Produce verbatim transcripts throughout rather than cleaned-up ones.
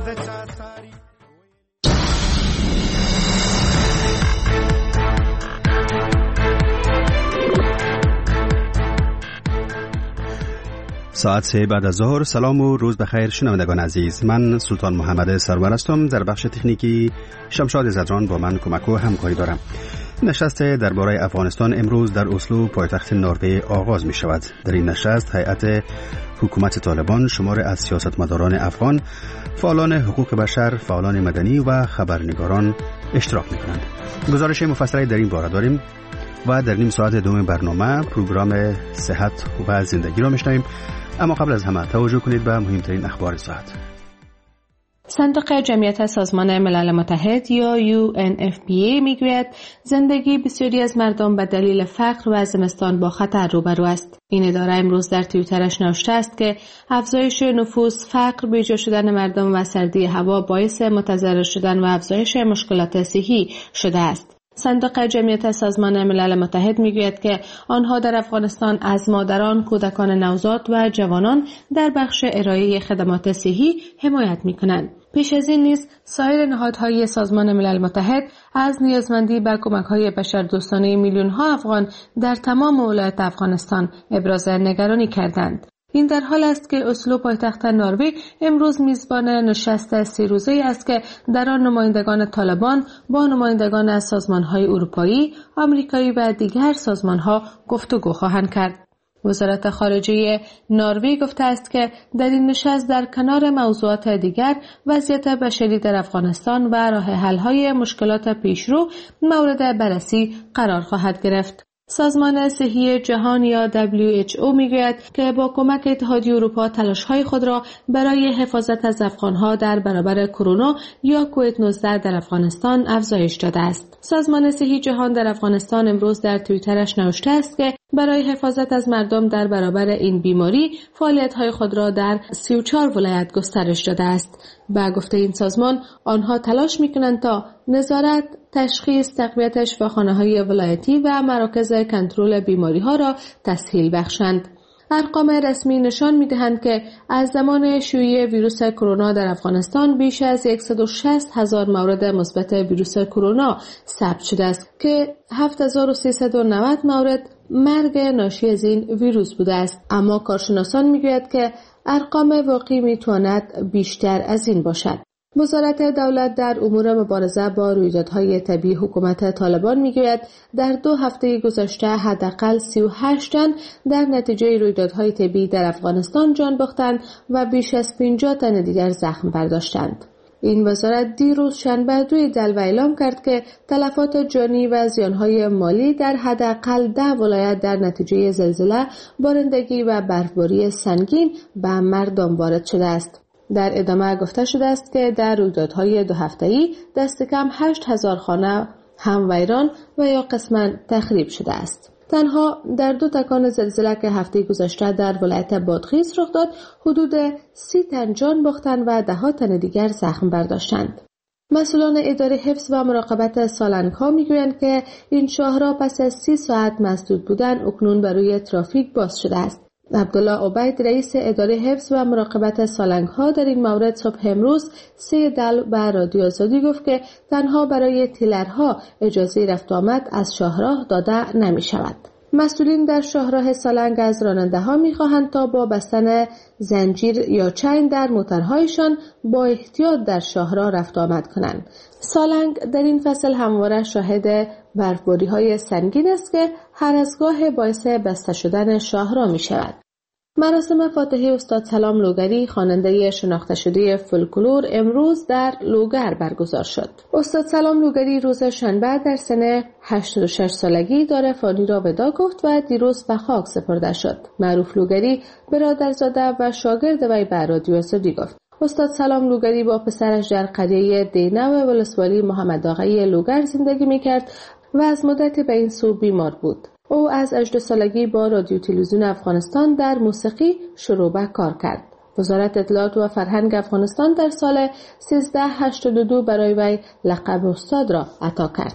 ساعت سه بعد از ظهر. سلام و روز بخیر شنوندگان عزیز. من سلطان محمد سرور هستم. در بخش تکنیکی شمشاد زدران با من کمک و همکاری دارم. نشست درباره افغانستان امروز در اسلو پایتخت نروژ آغاز می شود. در این نشست هیئت حکومت طالبان شمار از سیاستمداران افغان، فعالان حقوق بشر، فعالان مدنی و خبرنگاران اشتراک می کنند. گزارش مفصلی در این باره داریم و در نیم ساعت دوم برنامه پروگرام صحت و زندگی را میشنویم. اما قبل از همه توجه کنید به مهمترین اخبار ساعت. صندوق جمعیت سازمان ملل متحد یا یو ان اف پی ای میگوید زندگی بسیاری از مردم به دلیل فقر و زمستان با خطر روبرو است. این اداره امروز در توییترش نوشته است که افزایش نفوس، فقر، بی‌جا شدن مردم و سردی هوا باعث متضرر شدن و افزایش مشکلات صحی شده است. صندوق جمعیت سازمان ملل متحد میگوید که آنها در افغانستان از مادران، کودکان نوزاد و جوانان در بخش ارائه خدمات صحی حمایت میکنند. پیش از این نیز سایر نهادهای سازمان ملل متحد از نیازمندی به کمک‌های بشردوستانه میلیون‌ها افغان در تمام ولایات افغانستان ابراز نگرانی کردند. این در حال است که اسلو پایتخت نروژ امروز میزبان نشست سه روزه است که در آن نمایندگان طالبان با نمایندگان از سازمان‌های اروپایی، آمریکایی و دیگر سازمان‌ها گفتگو خواهند کرد. وزارت خارجه نروژ گفته است که در این نشست در کنار موضوعات دیگر وضعیت بشری در افغانستان و راه حل‌های مشکلات پیشرو مورد بررسی قرار خواهد گرفت. سازمان صحی جهان یا دبلیو اچ او میگوید که با کمک اتحادیه اروپا تلاش‌های خود را برای حفاظت از افغان‌ها در برابر کرونا یا کووید نوزده در افغانستان افزایش داده است. سازمان صحی جهان در افغانستان امروز در توییترش نوشته است که برای حفاظت از مردم در برابر این بیماری فعالیت‌های خود را در سی و چهار ولایت گسترش داده است. با گفته این سازمان آنها تلاش می‌کنند تا نظارت، تشخیص، تقویت شفاخانه‌های ولایتی و مراکز کنترل بیماری‌ها را تسهیل بخشند. ارقام رسمی نشان می‌دهند که از زمان شیوع ویروس کرونا در افغانستان بیش از صد و شصت هزار مورد مثبت ویروس کرونا ثبت شده است که هفت هزار و سیصد و نود مورد مرگ ناشی از این ویروس بوده است. اما کارشناسان می‌گویند که ارقام واقعی می‌تواند بیشتر از این باشد. وزارت دولت در امور مبارزه با رویدادهای طبیعی حکومت طالبان میگوید در دو هفته گذشته حداقل سی و هشت تن در نتیجه رویدادهای طبیعی در افغانستان جان باختند و بیش از پنجاه تن دیگر زخم برداشتند. این وزارت دیروز شنبه روی دلو اعلام کرد که تلفات جانی و زیانهای مالی در حداقل ده ولایت در نتیجه زلزله، بارندگی و برفباری سنگین به مردم وارد شده است. در ادامه گفته شده است که در رویدادهای دو هفته‌ای دست کم هشت هزار خانه هم ویران و یا قسماً تخریب شده است. تنها در دو تکان زلزله که هفته گذشته در ولایت بادغیس رخ داد، حدود سی تن جان باختند و ده ها تن دیگر زخم برداشتند. مسئولان اداره حفظ و مراقبت سالنگ‌ها میگویند که این شاهراه پس از سی ساعت مسدود بودن اکنون برای ترافیک باز شده است. عبدالله عبید رئیس اداره حفظ و مراقبت سالنگ‌ها در این مورد صبح امروز سه دل به رادیو آزادی گفت که تنها برای تیلرها اجازه رفت آمد از شاهراه داده نمی شود. مسئولین در شاهراه سالنگ از راننده‌ها می‌خواهند تا با بستن زنجیر یا چین در موتورهایشان با احتیاط در شاهراه رفت آمد کنند. سالنگ در این فصل همواره شاهد برفباری‌های سنگین است که هر از گاه باعث بسته شدن شاهراه می‌شود. مراسم فاتحه استاد سلام لوگری، خواننده شناخته شده فولکلور، امروز در لوگر برگزار شد. استاد سلام لوگری روز شنبه در سن هشتاد و شش سالگی دار فانی را وداع گفت و دیروز به خاک سپرده شد. معروف لوگری برادرزاده و شاگرد وی به رادیو آزادی گفت. استاد سلام لوگری با پسرش در قریه دینه و ولسوالی محمد آقای لوگر زندگی میکرد و از مدت به این سو بیمار بود. او از هجده سالگی با رادیو تلویزیون افغانستان در موسیقی شروع به کار کرد. وزارت اطلاعات و فرهنگ افغانستان در سال سیزده هشتاد و دو برای وی لقب استاد را عطا کرد.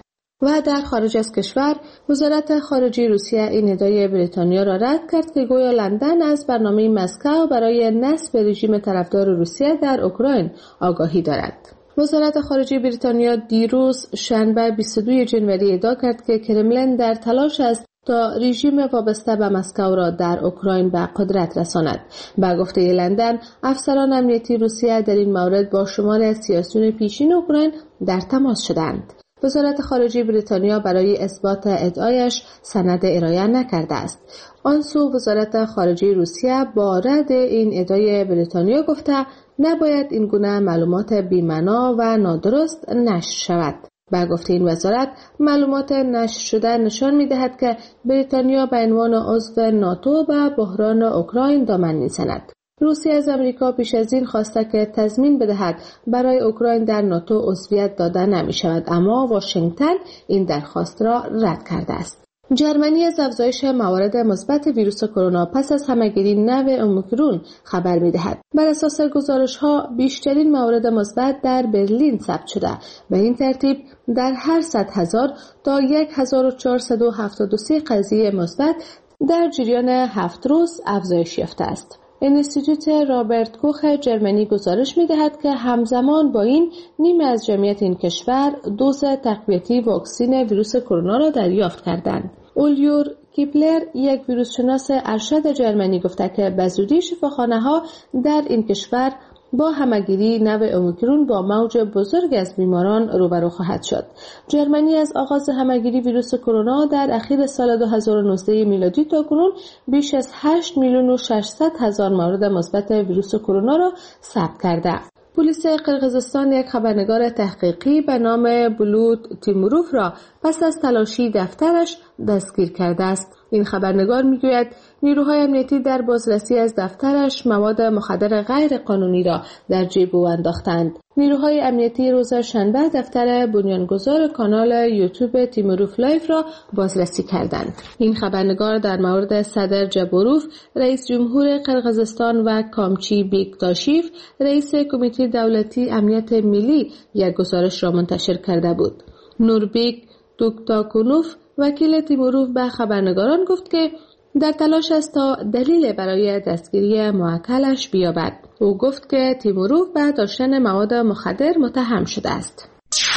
و در خارج از کشور وزارت خارجه روسیه این ادعای بریتانیا را رد کرد که گویا لندن از برنامه مسکو برای نصب رژیم طرفدار روسیه در اوکراین آگاهی دارد. وزارت خارجه بریتانیا دیروز شنبه بیست و دو ژانویه ادعا کرد که کرملین در تلاش است تا رژیم وابسته به مسکو را در اوکراین به قدرت رساند. به گفته لندن، افسران امنیتی روسیه در این مورد با شمار از سیاسیون پیشین اوکراین در تماس شدند. وزارت خارجه بریتانیا برای اثبات ادعایش سند ارائه نکرده است. آن سو وزارت خارجه روسیه با رد این ادعای بریتانیا گفته نباید این گونه معلومات بی‌معنا و نادرست نشر شود. با گفته این وزارت، معلومات نشر شده نشان می‌دهد که بریتانیا به عنوان عضو ناتو به بحران اوکراین دامن می‌زند. روسیه از آمریکا پیش از این خواسته که تضمین بدهد برای اوکراین در ناتو عضویت داده نمی‌شود، اما واشنگتن این درخواست را رد کرده است. جرمنی از افزایش موارد مثبت ویروس کرونا پس از همه‌گیری نو اومیکرون خبر می‌دهد. بر اساس گزارش‌ها بیشترین موارد مثبت در برلین ثبت شده. به این ترتیب در هر صد هزار تا هزار و چهارصد و هفتاد و سه قضیه مثبت در جریان هفت روز افزایش یافته است. انستیتوت رابرت کوخ جرمنی گزارش می‌دهد که همزمان با این نیمه از جمعیت این کشور دوز تقویتی واکسن ویروس کرونا را دریافت کردند. اولیور کیپلر، یک ویروسشناس ارشد جرمنی، گفته که به زودی شفاخانه‌ها در این کشور با همه‌گیری نو اومیکرون با موج بزرگ از بیماران روبرو خواهد شد. جرمنی از آغاز همه‌گیری ویروس کرونا در اخیر سال دو هزار و نوزده میلادی تا کنون بیش از هشت میلیون و ششصد هزار مورد مثبت ویروس کرونا را ثبت کرده. پلیس قرقیزستان یک خبرنگار تحقیقی به نام بلود تیموروف را پس از تلاشی دفترش دستگیر کرده است. این خبرنگار میگوید نیروهای امنیتی در بازرسی از دفترش مواد مخدر غیر قانونی را در جیب او انداختند. نیروهای امنیتی روز شنبه دفتر بنیانگذار کانال یوتیوب تیموروف لایف را بازرسی کردند. این خبرنگار در مورد صدر جبوروف، رئیس جمهور قرقیزستان و کامچی بیکتاشیف، رئیس کمیته دولتی امنیت ملی، یک گزارش را منتشر کرده بود. نوربیک دوکتاکونوف، وکیل تیموروف، به خبرنگاران گفت که در تلاش است تا دلیل برای دستگیری موکلش بیابد. او گفت که تیموروف به داشتن مواد مخدر متهم شده است.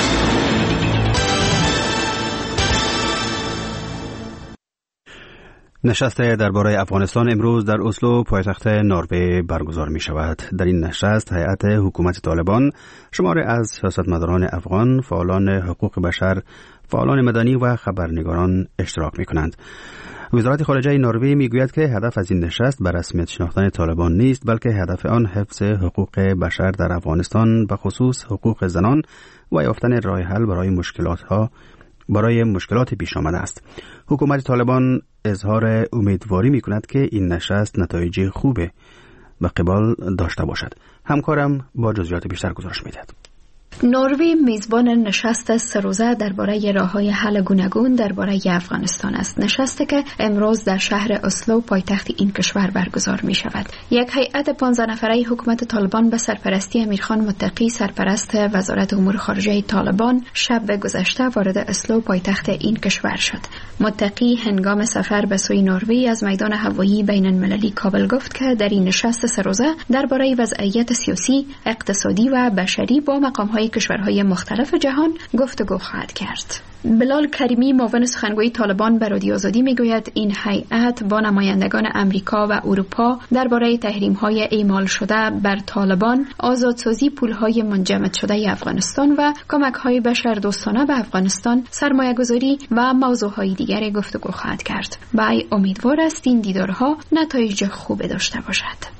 نشست درباره افغانستان امروز در اسلو پایتخت نروژ برگزار می شود. در این نشست هیئت حکومت طالبان، شماری از سیاستمداران افغان، فعالان حقوق بشر، فعالان مدنی و خبرنگاران اشتراک می کنند. وزارت خارجه نروژ می گوید که هدف از این نشست به رسمیت شناختن طالبان نیست، بلکه هدف آن حفظ حقوق بشر در افغانستان، به خصوص حقوق زنان و یافتن راه حل برای مشکلات ها برای مشکلات پیش آمده است. حکومت طالبان اظهار امیدواری می کند که این نشست نتایج خوبه به قبال داشته باشد. همکارم با جزئیات بیشتر گزارش می دهد. نروژ میزبان نشست سه روزه درباره راه‌های حل گوناگون درباره افغانستان است. نشستی که امروز در شهر اسلو پایتخت این کشور برگزار می شود. یک هیئت پانزده نفره حکومت طالبان به سرپرستی امیرخان متقی، سرپرست وزارت امور خارجه طالبان، شب گذشته وارد اسلو پایتخت این کشور شد. متقی هنگام سفر به سوی نروژ از میدان هوایی بین المللی کابل گفت که در این نشست سه روزه درباره وضعیت سیاسی، اقتصادی و بشری با مقام‌های کشورهای مختلف جهان گفتگو خواهد کرد. بلال کریمی، معاون سخنگوی طالبان، به رادیو آزادی میگوید این هیئت با نمایندگان امریکا و اروپا درباره تحریم‌های اعمال شده بر طالبان، آزادسازی پول‌های منجمد شده افغانستان و کمک‌های بشردوستانه به افغانستان، سرمایه‌گذاری و موضوع‌های دیگر گفتگو خواهد کرد. وی امیدوار است این دیدارها نتایج خوب داشته باشد.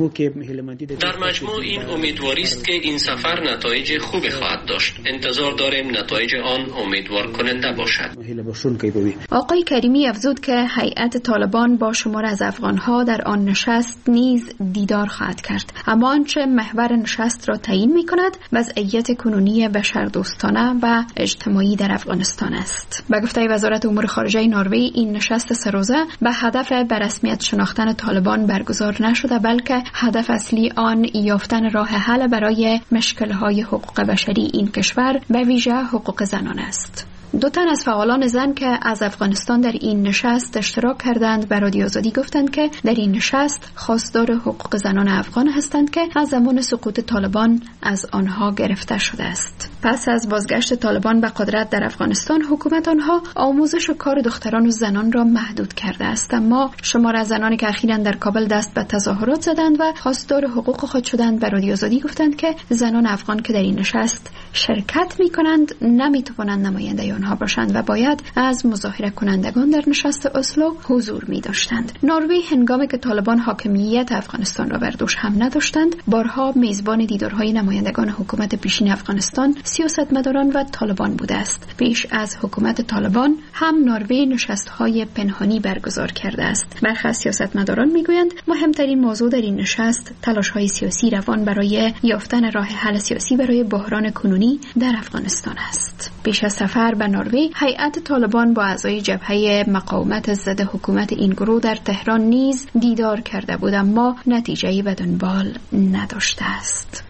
در مجموع این امیدواری است که این سفر نتایج خوبی خواهد داشت. انتظار داریم نتایج آن امیدوار کننده باشد. آقای کریمی افزود که هیئت طالبان با شمار از افغانها در آن نشست نیز دیدار خواهد کرد. اما آنچه محور نشست را تعیین می کند وضعیت کنونی بشردوستانه و اجتماعی در افغانستان است. به گفته وزارت امور خارجه نروژ، این نشست سه روزه به هدف به رسمیت شناختن طالبان برگزار نشده، بلکه هدف اصلی آن یافتن راه حل برای مشکل‌های حقوق بشری این کشور، به ویژه حقوق زنان است. دو تن از فعالان زن که از افغانستان در این نشست اشتراک کردند به رادیو آزادی گفتند که در این نشست خواستار حقوق زنان افغان هستند که از زمان سقوط طالبان از آنها گرفته شده است. پس از بازگشت طالبان به قدرت در افغانستان، حکومت آنها آموزش و کار دختران و زنان را محدود کرده است، اما شمار از زنانی که اخیراً در کابل دست به تظاهرات زدند و خواستار حقوق خود شدند به رادیو آزادی گفتند که زنان افغان که در این نشست شرکت می‌کنند نمی‌توانند نماینده آنها باشند و باید از مظاهره کنندگان در نشست اسلو حضور می‌داشتند. نروژ هنگامی که طالبان حاکمیت افغانستان را بر دوش هم نداشتند، بارها میزبان دیدارهای نمایندگان حکومت پیشین افغانستان، سیاستمداران و طالبان بوده است. پیش از حکومت طالبان هم نروژ نشست‌های پنهانی برگزار کرده است. برخی از سیاستمداران می‌گویند مهمترین موضوع در این نشست تلاش‌های سیاسی روان برای یافتن راه حل سیاسی برای بحران کنونی در افغانستان است. پیش از سفر به نروژ، هیئت طالبان با اعضای جبهه مقاومت ضد حکومت این گروه در تهران نیز دیدار کرده بود، اما نتیجه‌ای به دنبال نداشته است.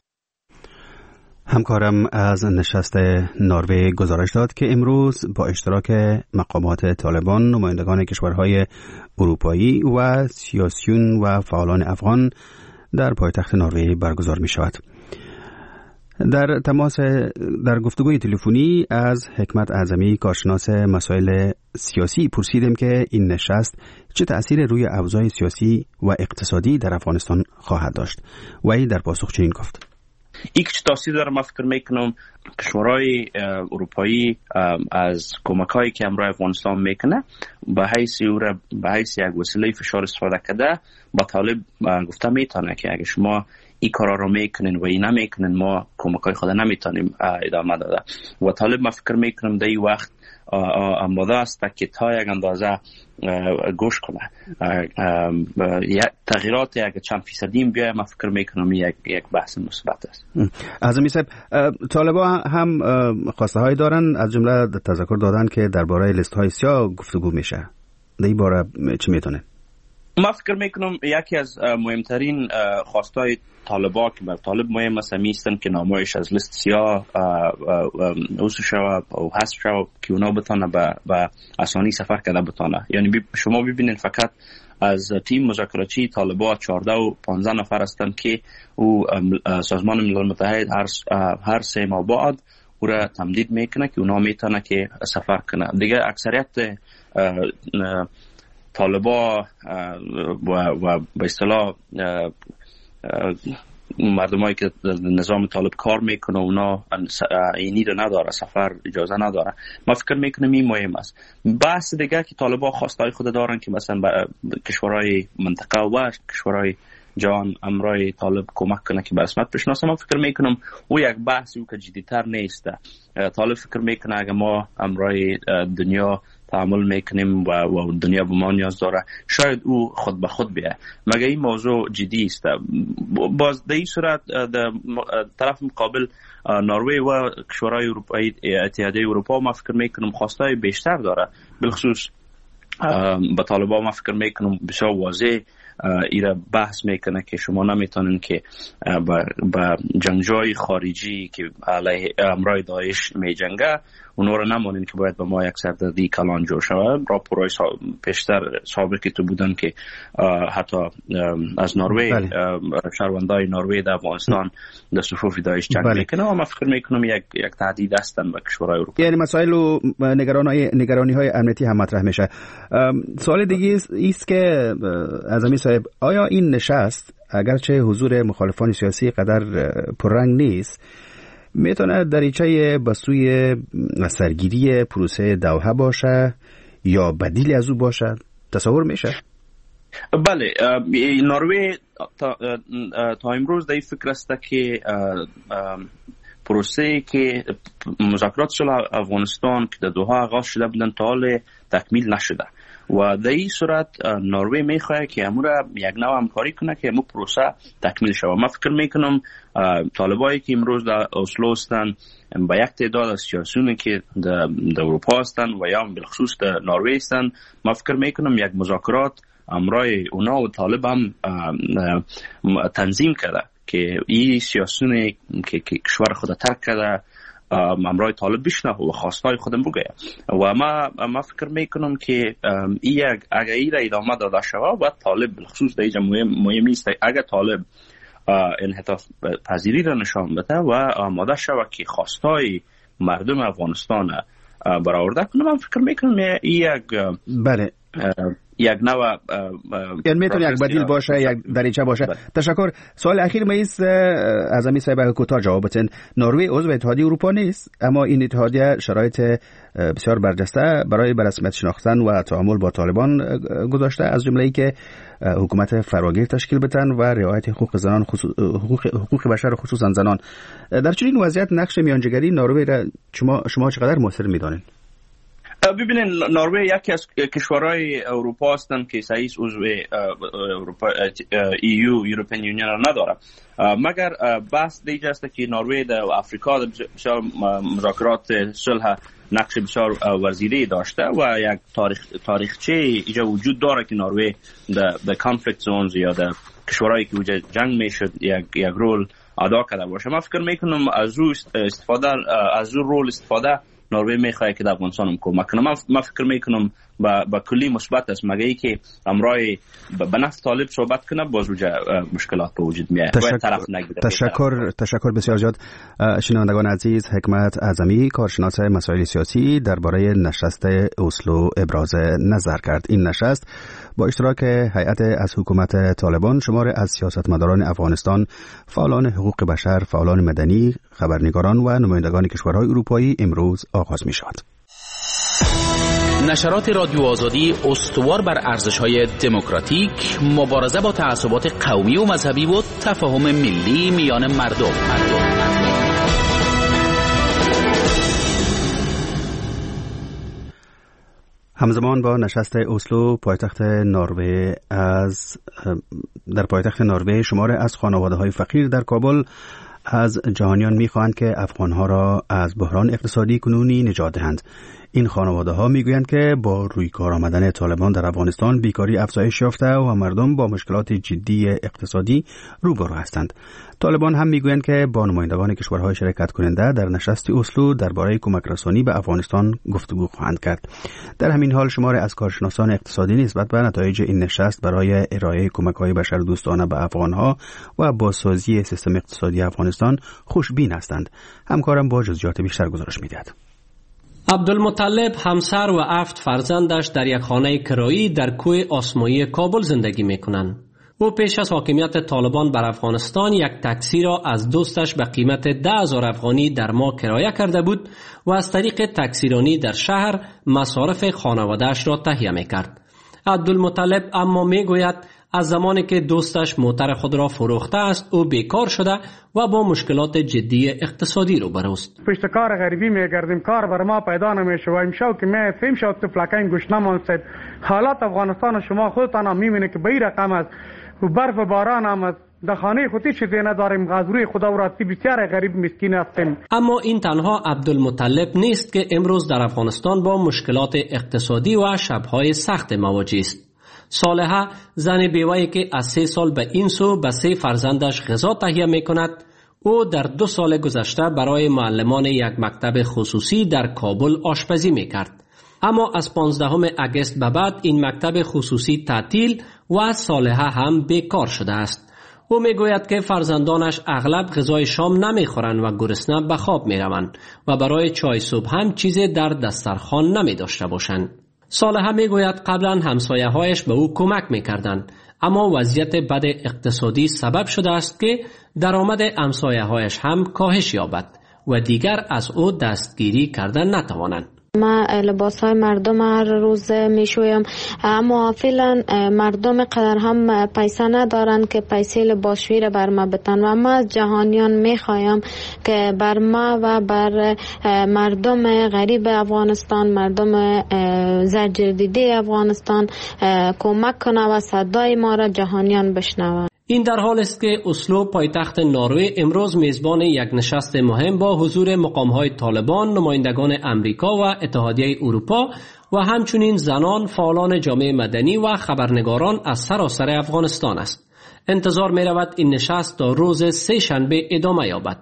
همکارم از نشست نروژ گزارش داد که امروز با اشتراک مقامات طالبان، نمایندگان کشورهای اروپایی و سیاسیون و فعالان افغان در پایتخت نروژ برگزار می شود. در تماس در گفتگوی تلفنی از حکمت اعظمی، کارشناس مسائل سیاسی، پرسیدیم که این نشست چه تأثیر روی اوضاع سیاسی و اقتصادی در افغانستان خواهد داشت. و ای در پاسخ چنین گفت: این که تاثیر داره، من فکر میکنم کشورهای اروپایی از کمکایی که امروز افغانستان میکنه به حیث او را به حیث یک وسیله فشار استفاده کرده، با طالب گفته میتونه که اگه شما این کارا رو میکنین و این نمیکنین ما کمکای خود نمیتونیم ادامه داده. و طالب من فکر میکنم در این وقت آماده است که تا یک اندازه گوش کنه. تغییرات یک چند فیصدی بیاید، من فکر میکنم یک یک بحث مثبت است. اعظمی صاحب، طالبان هم خواسته هایی دارن، از جمله تذکر دادن که درباره لیست های سیاه گفتگو میشه. در این باره چی میتونه؟ من فکر میکنم یکی از مهمترین خواستای طالبان که بر طالب مهم است هستن که نامایش از لیست سیاه اوسو شود و حذف شود که اونا بتونه به آسانی سفر کرده بتونه. یعنی بی شما ببینید فقط از تیم مذاکراتی طالبان چهارده و پانزده نفر هستند که او سازمان ملل متحد هر هر سه ماه بعد او را تمدید میکنه که اونا میتونه که سفر کنه. دیگه اکثریت طالبان و و به اصطلاح مردمایی که نظام طالب کار میکنه اونا اینی رو نداره، سفر اجازه نداره. ما فکر میکنم این مهم است. بحث دیگه که طالبان خواستای خود دارن که مثلا کشورهای منطقه و کشورهای جهان امرای طالب کمک کنه که به رسمیت بشناسه. من فکر میکنم او یک بحثی که جدی‌تر نیست. طالب فکر میکنه اگه ما امرای دنیا تعامل میکنیم و, و دنیا به ما نیاز داره، شاید او خود به خود بیه. مگه این موضوع جدی است. باز در این صورت در طرف مقابل نروژ و کشورهای اروپایی، اتحادیه اروپا، ما فکر میکنم خواستای بیشتر داره. بالخصوص با طالبان ما فکر میکنم بسیار واضح ایره بحث میکنه که شما نمیتونین که با جنگجوی خارجی که علیه امرای داعش میجنگه اونها رو نمونین که باید به ما یک سردردی کلان جور شود. راپورای پیشتر سابقی تو بودن که حتی از نروژ شهروندای نروژ در افغانستان در صفوف داعش جنگ میکنه و من فکر میکنم یک یک تهدید هستن به کشورهای اروپا. یعنی مسائل و نگرانی نگرانی های امنیتی هم مطرح میشه. سوال دیگه است که اعظمی صاحب، آیا این نشست اگرچه حضور مخالفان سیاسی قدر پررنگ نیست، میتونه دریچه به سوی سرگیری پروسه دوحه باشه یا بدیلی از او باشه؟ تصور میشه؟ بله، نروژ تا, تا امروز در این فکر است که پروسه که مذاکرات صلح افغانستان که در دوحه آغاز شده بودن تا حال تکمیل نشده و در این صورت نروژ میخواد که امور یک نوع همکاری کنه که امور پروسه تکمیل شود. من فکر میکنم طالبایی که امروز در اسلو هستند با یک تعداد از سیاسیونی که در اروپا هستند و یا بالخصوص در نروژ هستند، من فکر میکنم یک مذاکرات امرای اونا و طالب هم تنظیم کرده که این سیاسیونی که کشور خود ترک کرده امرای طالب بشنه و خواستای خودم بگه و ما ما فکر میکنم که این اگر این را ادامه داده شود و طالب بالخصوص در اینجا مهم, مهم نیست اگر طالب انحطاط پذیری را نشان بده و آماده شود که خواستای مردم افغانستان برآورده کنه، من فکر میکنم این یک بله یک نوع یعنی میتونه یک بدیل باشه، یک دریچه باشه. بله. تشکر. سوال اخیر میست از امی صاحب کوتاه جواب بدین. نروژ عضو اتحادیه اروپا نیست، اما این اتحادیه شرایط بسیار برجسته برای به رسمیت شناختن و تعامل با طالبان گذاشته، از جمله ای که حکومت فراگیر تشکیل بدن و رعایت حقوق زنان، حقوق حقوق بشر خصوصا زنان. در چنین وضعیت نقش میانجیگری نروژ را شما شما چقدر مؤثر میدانید؟ ببینید نروژ یکی از کشورهای اروپا هستند که سعیس عضو اروپا ای یو یورپین یونین را نداره، مگر بحث دیگه است که نروژ در افریقا بسیار مذاکرات صلح نقش بسیار وزیری داشته و یک تاریخ تاریخچه اینجا وجود داره که نروژ در کانفلیکت زونز یا در کشورهایی که وجود جنگ میشد یک یک رول ادا کرده باشه. من فکر میکنم از او استفاده از او رول استفاده نروژ میخواد که در افغانستان کمک کنه. من فکر میکنم با با کلی مثبت است، مگه ای که امرای به نفع طالب صحبت کنه باز وجه مشکلات به وجود میاد. تشکر تشکر تشکر بسیار زیاد. شنوندگان عزیز، حکمت اعظمی کارشناس مسائل سیاسی درباره نشست اسلو ابراز نظر کرد. این نشست با اشتراک هیئت از حکومت طالبان، شمار از سیاستمداران افغانستان، فعالان حقوق بشر، فعالان مدنی، خبرنگاران و نمایندگان کشورهای اروپایی امروز آغاز می شود. نشرات رادیو آزادی استوار بر ارزش‌های دموکراتیک، مبارزه با تعصبات قومی و مذهبی و تفاهم ملی میان مردم. مردم. همزمان با نشست اسلو پایتخت نروژ از در پایتخت نروژ شمار از خانواده‌های فقیر در کابل از جهانیان می‌خواهند که افغان‌ها را از بحران اقتصادی کنونی نجات دهند. این خانواده ها میگویند که با روی کار آمدن طالبان در افغانستان بیکاری افزایش یافته و مردم با مشکلات جدی اقتصادی روبرو هستند. طالبان هم میگویند که با نمایندگان کشورهای شرکت کننده در نشست اسلو درباره کمک رسانی به افغانستان گفتگو خواهند کرد. در همین حال شمار از کارشناسان اقتصادی نسبت به نتایج این نشست برای ارائه کمک‌های بشردوستانه به افغان‌ها و بازسازی سیستم اقتصادی افغانستان خوشبین هستند. همکارم با جزئیات بیشتر گزارش می‌دهد. عبدالمطلب همسر و هفت فرزندش در یک خانه کرایی در کوه آسمایی کابل زندگی میکنند. او پیش از حاکمیت طالبان بر افغانستان یک تاکسی را از دوستش به قیمت ده هزار افغانی در ماه کرایه کرده بود و از طریق تاکسیرانی در شهر مصارف خانواده‌اش را تهیه میکرد. عبدالمطلب اما میگوید از زمانی که دوستش موتر خود را فروخته است او بیکار شده و با مشکلات جدی اقتصادی روبروست. پشت کار غریبی میگردیم، کار بر ما پیدا نمیشه و امشب که می فهم شد تفلکین گوش نمانست. حالات افغانستان شما خودتان هم میبینید که به این رقم است و برف و باران هم است. در خانه خودی چیزی نداریم، غذای خدا را بسیار غریب مسکین هستیم. اما این تنها عبدالمطلب نیست که امروز در افغانستان با مشکلات اقتصادی و شبهای سخت مواجه است. صالحه زن بیوه‌ای که از سه سال به این سو به سه فرزندش غذا تهیه می کند، او در دو سال گذشته برای معلمان یک مکتب خصوصی در کابل آشپزی می کرد. اما از پانزدهم اگست به بعد این مکتب خصوصی تعطیل و صالحه هم بیکار شده است. او می گوید که فرزندانش اغلب غذای شام نمی خورند و گرسنه به خواب می روند و برای چای صبح هم چیزی در دسترخوان نمی داشته باشند. صالحه می گوید قبلا همسایه هایش به او کمک می کردند، اما وضعیت بد اقتصادی سبب شده است که درآمد همسایه هایش هم کاهش یابد و دیگر از او دستگیری کردن نتوانند. ما لباس های مردم هر روز میشویم، اما فعلا مردم قدر هم پیسه ندارن که پیسه لباسشویی را بر ما بتن و ما از جهانیان میخوایم که بر ما و بر مردم غریب افغانستان، مردم زرجردیده افغانستان کمک کنه و صدای ما را جهانیان بشنوند. این در حال است که اسلو پایتخت نروژ امروز میزبان یک نشست مهم با حضور مقام‌های طالبان، نمایندگان امریکا و اتحادیه اروپا و همچنین زنان، فعالان جامعه مدنی و خبرنگاران از سراسر افغانستان است. انتظار می رود این نشست تا روز سه شنبه ادامه یابد.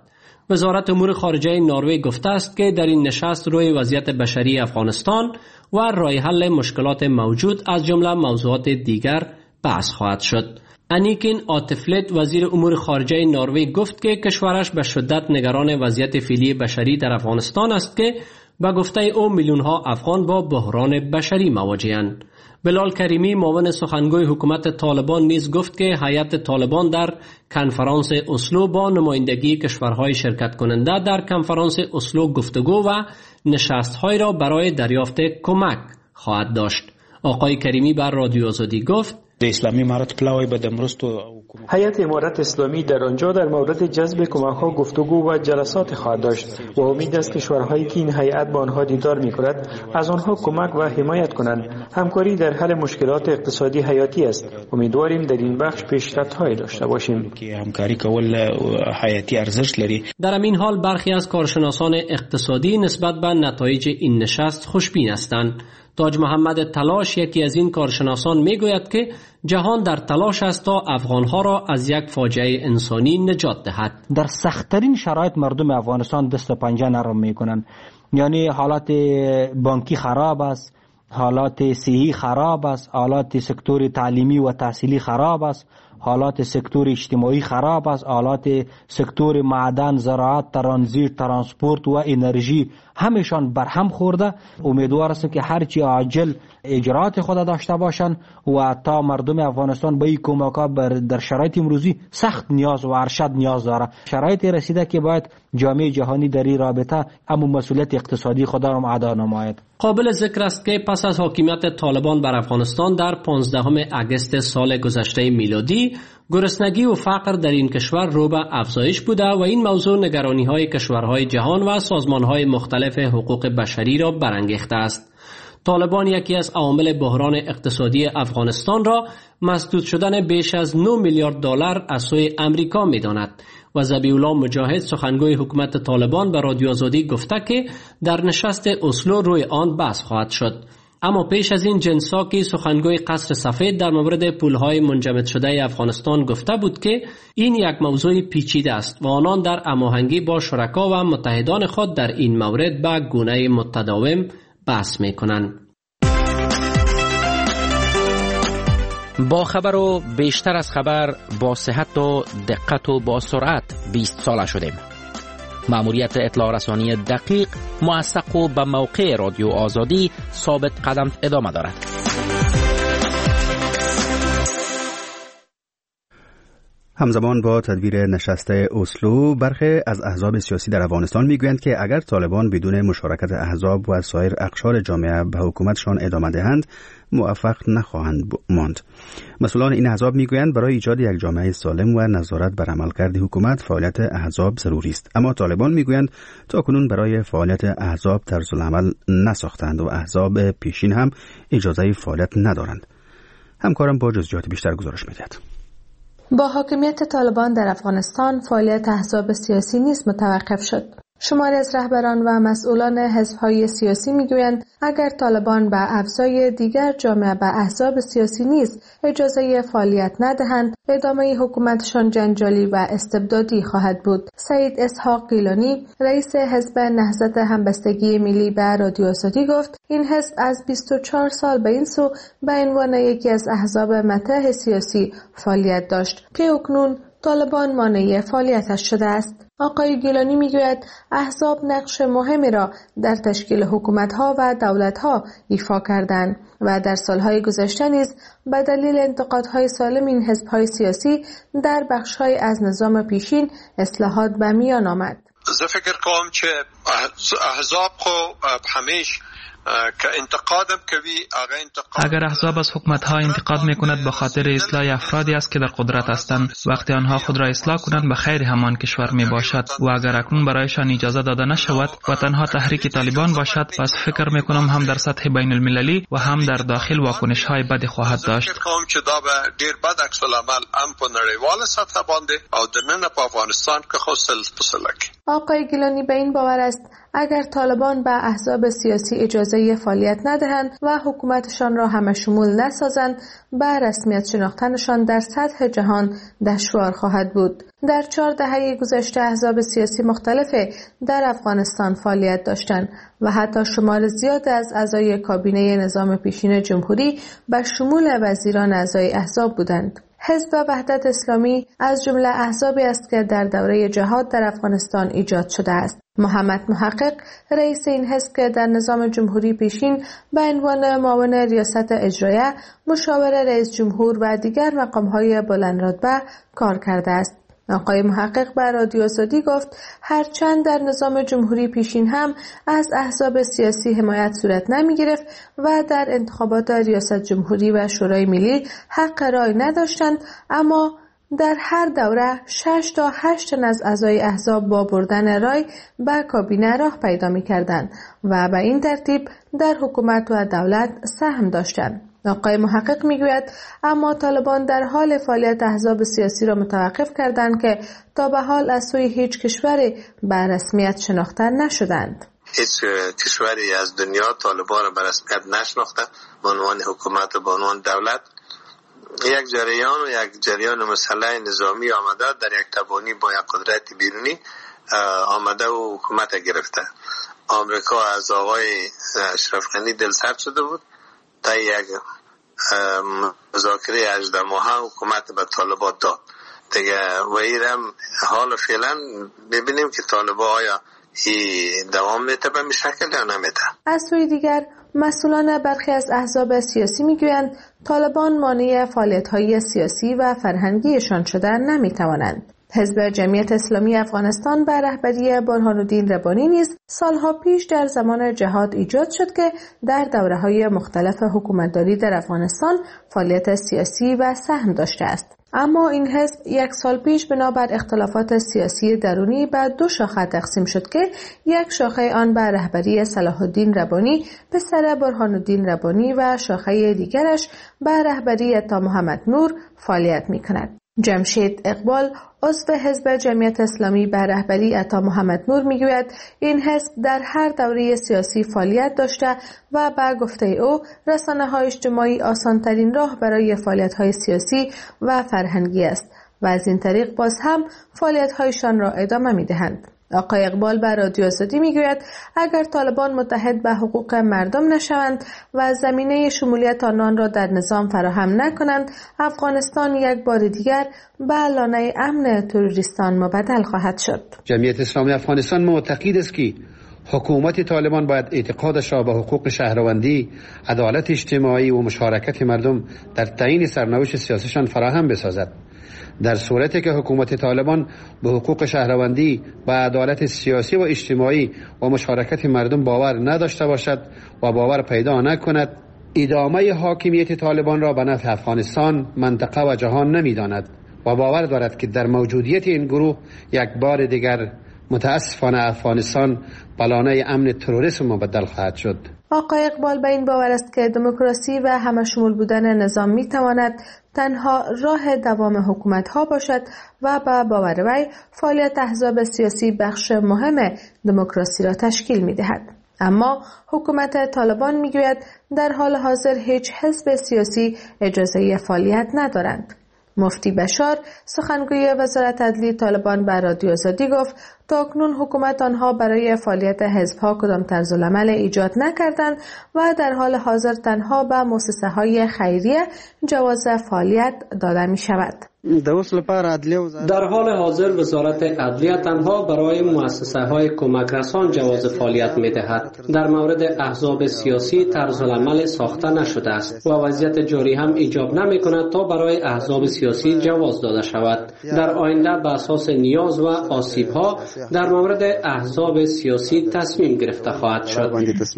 وزارت امور خارجه نروژ گفته است که در این نشست روی وضعیت بشری افغانستان و راه حل مشکلات موجود از جمله موضوعات دیگر بحث خواهد شد. انیکین آتفلت وزیر امور خارجه نروژ گفت که کشورش به شدت نگران وضعیت فعلی بشری در افغانستان است که به گفته او میلیون ها افغان با بحران بشری مواجه‌اند. بلال کریمی معاون سخنگوی حکومت طالبان نیز گفت که هیئت طالبان در کنفرانس اسلو با نمایندگی کشورهای شرکت کننده در کنفرانس اسلو گفتگو و نشست‌های را برای دریافت کمک خواهد داشت. آقای کریمی بر رادیو آزادی گفت اسلامی امارت پلاوی به دمرستو هیئت امارت اسلامی در آنجا در مورد جذب کمک‌ها گفتگو و جلسات خواهد داشت و امید است کشورهایی که این هیئت با آنها دیدار می‌کند از آنها کمک و حمایت کنند. همکاری در حل مشکلات اقتصادی حیاتی است. امیدواریم در این بخش پیشرفت‌هایی داشته باشیم که همکاری کول حیاتی ارزش لري. در همین حال برخی از کارشناسان اقتصادی نسبت به نتایج این نشست خوشبین هستند. تاج محمد تلاش یکی از این کارشناسان میگوید که جهان در تلاش است تا افغانها را از یک فاجعه انسانی نجات دهد. در سخت‌ترین شرایط مردم افغانستان دست و پنجه نرم میکنن. یعنی حالات بانکی خراب است، حالات صحی خراب است، حالات سکتور تعلیمی و تحصیلی خراب است، حالات سکتور اجتماعی خراب است، حالات سکتور معدن، زراعت، ترانزیت، ترانسپورت و انرژی همشان برهم خورده. امیدوار است که هرچی عاجل اجرات خود داشته باشند و تا مردم افغانستان به این کمک‌ها در شرایط امروزی سخت نیاز و ارشد نیاز داره. شرایط رسیده که باید جامعه جهانی در این رابطه اما مسئولیت اقتصادی خود را ادا نماید. قابل ذکر است که پس از حاکمیت طالبان بر افغانستان در پانزدهم اگست سال گذشته میلادی گرسنگی و فقر در این کشور رو به افزایش بوده و این موضوع نگرانی‌های کشورهای جهان و سازمان‌های مختلف حقوق بشری را برانگیخته است. طالبان یکی از عوامل بحران اقتصادی افغانستان را مسدود شدن بیش از نه میلیارد دلار از سوی امریکا می‌داند و ذبیح الله مجاهد سخنگوی حکومت طالبان به رادیو آزادی گفته که در نشست اسلو روی آن بحث خواهد شد. اما پیش از این جنساکی سخنگوی قصر سفید در مورد پولهای منجمد شده افغانستان گفته بود که این یک موضوع پیچیده است و آنان در هماهنگی با شرکا و متحدان خود در این مورد به گونه متداوم بحث میکنند. با خبر و بیشتر از خبر، با صحت و دقت و با سرعت بیست ساله شدیم. مأموریت اطلاع رسانی دقیق، موثق و به موقع رادیو آزادی ثابت قدم ادامه دارد. همزمان با تدویر نشست اسلو، برخی از احزاب سیاسی در افغانستان میگویند که اگر طالبان بدون مشارکت احزاب و سایر اقشار جامعه به حکومتشان ادامه دهند، موفق نخواهند ماند. مسئولان این احزاب میگویند برای ایجاد یک جامعه سالم و نظارت بر عملکرد حکومت فعالیت احزاب ضروری است. اما طالبان میگویند تاکنون برای فعالیت احزاب طرز العمل نساختند و احزاب پیشین هم اجازه فعالیت ندارند. همکارم با جزئیات بیشتر گزارش می‌دهد. با حاکمیت طالبان در افغانستان فعالیت احزاب سیاسی نیز متوقف شد. شماری از رهبران و مسئولان حزب‌های سیاسی می‌گویند اگر طالبان به افزای دیگر جامعه به احزاب سیاسی نیز اجازه فعالیت ندهند، ادامه حکومتشان جنجالی و استبدادی خواهد بود. سعید اسحاق گیلانی، رئیس حزب نهضت همبستگی ملی به رادیو آزادی گفت این حزب از بیست و چهار سال به این سو به عنوان یکی از احزاب مطرح سیاسی فعالیت داشت که اکنون طالبان مانع فعالیتش شده است. آقای گیلانی میگوید احزاب نقش مهمی را در تشکیل حکومت‌ها و دولت‌ها ایفا کردند و در سالهای گذشته نیز به دلیل انتقادهای سالم این حزب‌های سیاسی در بخش‌های از نظام پیشین اصلاحات به میان آمد. زه فکر کوم چې احزاب خو همیشه که انتقادم کوي هغه انتقاد اگر احزاب از حکومت‌ها انتقاد می‌کند به خاطر اصلاح افرادی است که در قدرت هستند. وقتی آنها خود را اصلاح کنند به خیر همان کشور میباشد و اگر اکنون برایشان اجازه داده نشود و تنها تحریک طالبان باشد، پس فکر می‌کنم هم در سطح بین المللی و هم در داخل واکنش‌های بدی خواهد داشت. فکر کوم چې دا به ډیر بد عکس العمل هم په نړیواله سطح باندې او د نن په افغانستان کې خو سلسله کې. آقای گیلانی به این باور است اگر طالبان به احزاب سیاسی اجازه فعالیت ندهند و حکومتشان را همه شمول نسازند، به رسمیت شناختنشان در سطح جهان دشوار خواهد بود. در چهار دهه گذشته احزاب سیاسی مختلف در افغانستان فعالیت داشتند و حتی شمار زیاد از اعضای کابینه نظام پیشین جمهوری به شمول وزیران اعضای احزاب بودند. حزب وحدت اسلامی از جمله احزابی است که در دوره جهاد در افغانستان ایجاد شده است. محمد محقق رئیس این حزب که در نظام جمهوری پیشین به عنوان معاون ریاست اجرایه، مشاور رئیس جمهور و دیگر مقام‌های بلندرتبه کار کرده است. آقای محقق بر رادیو آزادی گفت هرچند در نظام جمهوری پیشین هم از احزاب سیاسی حمایت صورت نمی گرفت و در انتخابات ریاست جمهوری و شورای ملی حق رای نداشتند، اما در هر دوره شش تا هشت تن از اعضای احزاب با بردن رای به کابینه راه پیدا می کردند و به این ترتیب در حکومت و دولت سهم داشتند. آقای محقق میگوید اما طالبان در حال فعالیت احزاب سیاسی را متوقف کردند که تا به حال از سوی هیچ کشوری به رسمیت شناخته نشدند. هیچ کشوری از دنیا طالبان را به رسمیت نشناخته به عنوان حکومت و به عنوان دولت. یک جریان و یک جریان مسلح نظامی آمده در یک تبانی با یک قدرت بیرونی آمده و حکومت گرفته. آمریکا از آقای اشرف غنی دلسرد شده بود تا یک مذاکره هجده ماهه حکومت به طالبان داد دیگه و ایرم حال فعلا ببینیم که طالبان آیا ای دوام میته به شکل یا نمیته. از سوی دیگر مسئولان برخی از احزاب سیاسی میگویند طالبان مانع فعالیت‌های سیاسی و فرهنگیشان شدن نمیتوانند. حزب جمعیت اسلامی افغانستان به رهبری برهان الدین ربانی نیز سالها پیش در زمان جهاد ایجاد شد که در دوره‌های مختلف حکومتداری در افغانستان فعالیت سیاسی و سهم داشته است. اما این حزب یک سال پیش بنابر اختلافات سیاسی درونی به دو شاخه تقسیم شد که یک شاخه آن به رهبری صلاح الدین ربانی پسر برهان الدین ربانی و شاخه دیگرش به رهبری عطا محمد نور فعالیت می‌کند. جمشید اقبال عضو حزب جمعیت اسلامی به رهبری عطا محمد نور میگوید این حزب در هر دوره سیاسی فعالیت داشته و به گفته او رسانه‌های اجتماعی آسان‌ترین راه برای فعالیت‌های سیاسی و فرهنگی است و از این طریق باز هم فعالیت‌هایشان را ادامه می‌دهند. آقای اقبال بر رادیو آزادی میگوید اگر طالبان متحد به حقوق مردم نشوند و زمینه شمولیت آنان را در نظام فراهم نکنند، افغانستان یک بار دیگر به لانه امن تروریستان مبدل خواهد شد. جمعیت اسلامی افغانستان معتقد است که حکومت طالبان باید اعتقادش را به حقوق شهروندی، عدالت اجتماعی و مشارکت مردم در تعیین سرنوشت سیاسیشان فراهم بسازد. در صورتی که حکومت طالبان به حقوق شهروندی و عدالت سیاسی و اجتماعی و مشارکت مردم باور نداشته باشد و باور پیدا نکند، ادامه حاکمیت طالبان را به نفع افغانستان، منطقه و جهان نمی‌داند و باور دارد که در موجودیت این گروه یک بار دیگر متاسفانه افغانستان بلانه امن تروریسم مبدل خواهد شد. آقای اقبال به این باور است که دموکراسی و همه شمول بودن نظام می تواند تنها راه دوام حکومت ها باشد و با باور وی فعالیت احزاب سیاسی بخش مهم دموکراسی را تشکیل می دهد. اما حکومت طالبان می گوید در حال حاضر هیچ حزب سیاسی اجازه فعالیت ندارند. مفتی بشار سخنگوی وزارت عدلی طالبان بر رادیو آزادی گفت تاکنون حکومت آنها برای فعالیت حزب‌ها کدام طرز العمل ایجاد نکردند و در حال حاضر تنها به مؤسسه‌های خیریه جواز فعالیت داده می‌شود. در حال حاضر وزارت عدلیه تنها برای مؤسسه‌های کمک رسان جواز فعالیت می‌دهد. در مورد احزاب سیاسی طرز العمل ساخته نشده است و وضعیت جاری هم ایجاب نمی‌کند تا برای احزاب سیاسی جواز داده شود. در آینده به اساس نیاز و آسیب‌ها در مورد احزاب سیاسی تصمیم گرفته خواهد شد.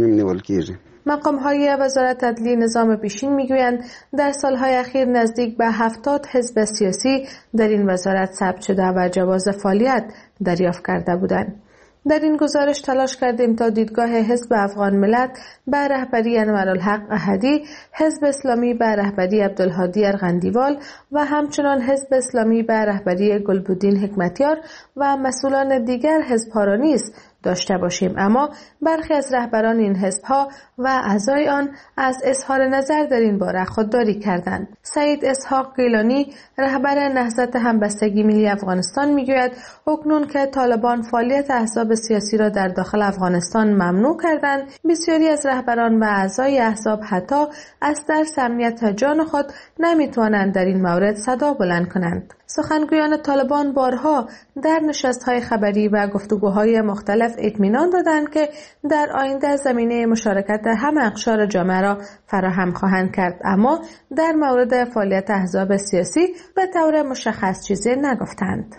مقام‌های وزارت عدلی نظام پیشین می‌گویند در سال‌های اخیر نزدیک به هفتاد حزب سیاسی در این وزارت ثبت شده و جواز فعالیت دریافت کرده بودند. در این گزارش تلاش کردیم تا دیدگاه حزب افغان ملت به رهبری انورالحق احدی، حزب اسلامی به رهبری عبدالهادی ارغندیوال و همچنان حزب اسلامی به رهبری گلبدین حکمتیار و مسئولان دیگر حزب‌ها را نیز داشته باشیم. اما برخی از رهبران این حزب‌ها و اعضای آن از اظهار نظر در این باره خودداری کردند. سعید اسحاق گیلانی رهبر نهضت همبستگی ملی افغانستان میگوید اکنون که طالبان فعالیت احزاب سیاسی را در داخل افغانستان ممنوع کردند، بسیاری از رهبران و اعضای احزاب حتی از ترس امنیت جان خود نمیتوانند در این مورد صدا بلند کنند. سخنگویان طالبان بارها در نشست‌های خبری و گفتگوهای مختلف اطمینان دادند که در آینده زمینه مشارکت همه اقشار جامعه را فراهم خواهند کرد، اما در مورد فعالیت احزاب سیاسی به طور مشخص چیزی نگفتند.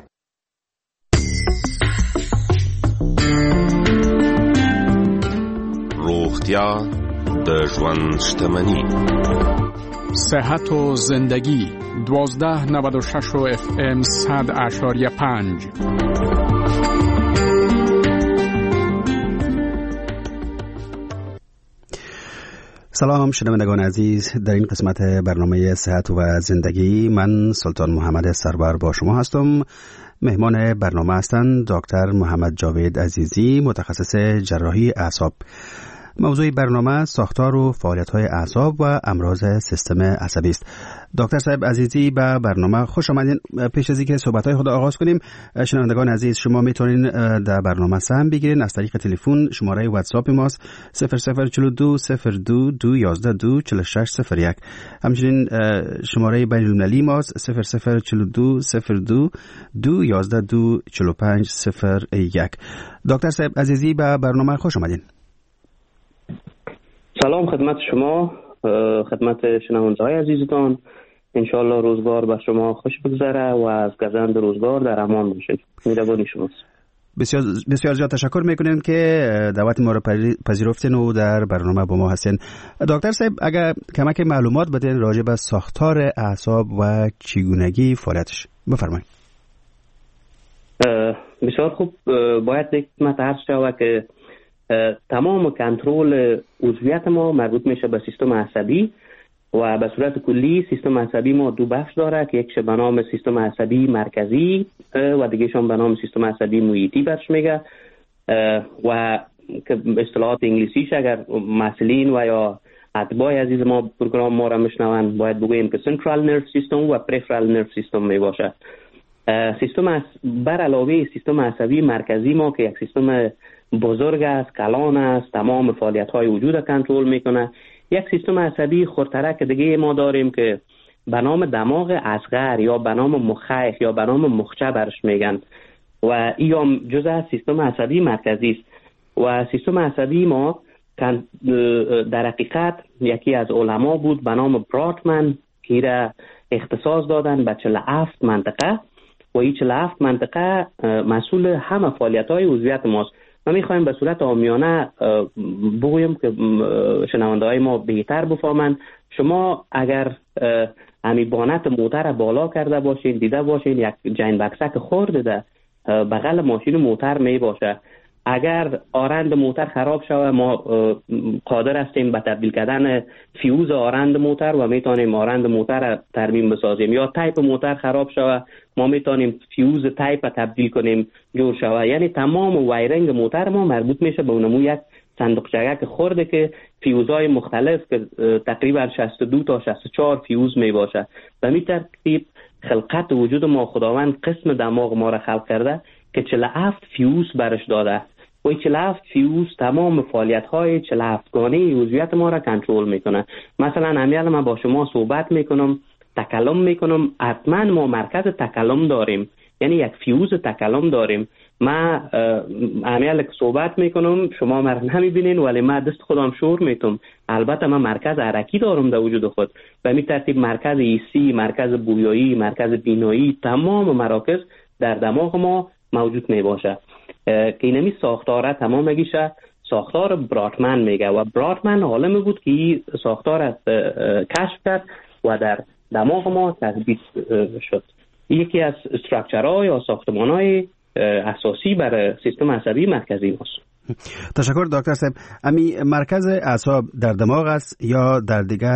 روغتیا د ژوند شتمني، صحت و زندگی دوازده نود و شش و اف ام صد اشاریه پنج. سلام شنوندگان عزیز، در این قسمت برنامه صحت و زندگی من سلطان محمد سرور با شما هستم. مهمان برنامه هستند دکتر محمد جاوید عزیزی، متخصص جراحی اعصاب. موضوع برنامه ساختار و فعالیت‌های اعصاب و امراض سیستم عصبی است. دکتر صاحب عزیزی به برنامه خوش آمدین. پیش از اینکه صحبت‌های خود آغاز کنیم، شنوندگان عزیز شما میتونین در برنامه سهم بگیرین از طریق تلفن. شماره واتساپ ماست صفر صفر چهل و دو صفر دو دو یازده دو چهل و شش صفر یک. همچنین شماره بین‌المللی ماست صفر صفر چهل و دو صفر دو دو یازده دو چهل و پنج صفر یک. دکتر صاحب عزیزی به برنامه خوش آمدین. سلام خدمت شما، خدمت شنونده‌های عزیزتان. انشالله روزگار به شما خوش بگذره و از گزند روزگار در امان باشید. میدگانی شماست. بسیار بسیار زیاد تشکر میکنیم که دعوت ما رو پذیرفتین و در برنامه با ما هستین. دکتر صاحب اگر کمک معلومات بدین راجع به ساختار اعصاب و چگونگی فعالیتش بفرمایید. بسیار خوب. باید یک خدمت عرض شود که تمام کنترل عضویت ما مربوط میشه به سیستم عصبی و به صورت کلی سیستم عصبی ما دو بخش داره که یکش به نام سیستم عصبی مرکزی و دیگهشون به نام سیستم عصبی محیطی برش میگه و که اصطلاحات انگلیسیش اگر مسئولین و یا اتباع عزیز ما پروگرام ما را میشنون باید بگوییم که سنترال نرو سیستم و پریفرال نرو سیستم میباشه. سیستم بر علاوه سیستم عصبی مرکزی ما که یک سیستم بزرگ است، کلان است، تمام فعالیت های وجود کنترل میکنه، یک سیستم عصبی خردترک دیگه ما داریم که به نام دماغ اصغر یا به نام مخیخ یا به نام مخچه برش میگن و این هم جزء سیستم عصبی مرکزی است. و سیستم عصبی ما در حقیقت یکی از علما بود به نام براتمن که را اختصاص دادن به چهل و هفت منطقه و این چهل و هفت منطقه مسئول همه فعالیت های عضویت ماست. ما میخوایم به صورت عامیانه بگویم که شنونده های ما بهتر بفهمند. شما اگر همی بانت موتر بالا کرده باشین دیده باشین یک جین بکسک خورده ده بغل ماشین موتر می باشه. اگر آرند موتر خراب شود ما قادر هستیم به تبدیل کردن فیوز آرند موتر و میتونیم آرند موتر ترمیم بسازیم، یا تایپ موتر خراب شود ما میتونیم فیوز تایپ تبدیل کنیم جور شود. یعنی تمام وایرنگ موتر ما مربوط میشه به اونمو یک صندوقچه‌ک خورده که فیوزهای مختلف که تقریبا شصت و دو تا شصت و چهار فیوز می باشه. به این ترتیب خلقت وجود ما خداوند قسم دماغ ما را خلق کرده که چهل و هفت فیوز برش داده و چهل و هفت فیوز تمام فعالیت های چهل و هفت گانه عضویت ما را کنترل میکنه. مثلا همیال من با شما صحبت میکنم، تکلم میکنم، حتما ما مرکز تکلم داریم، یعنی یک فیوز تکلم داریم. ما همیال که صحبت میکنم شما مرا نمیبینین ولی ما دست خودم شور میتم. البته من مرکز حرکی دارم در وجود خود. به این ترتیب مرکز ایسی، مرکز بویایی، مرکز بینایی، تمام مراکز در دماغ ما موجود می باشه که اینمی ساختاره تمام میگیشه ساختار براتمن میگه و براتمن عالم بود که این ساختار از کشف کرد و در دماغ ما تثبیت شد. یکی از استراکچرهای یا ساختمانهای اساسی برای سیستم عصبی مرکزی ماست. تشکر دکتر صاحب. امی مرکز اعصاب در دماغ است یا در دیگه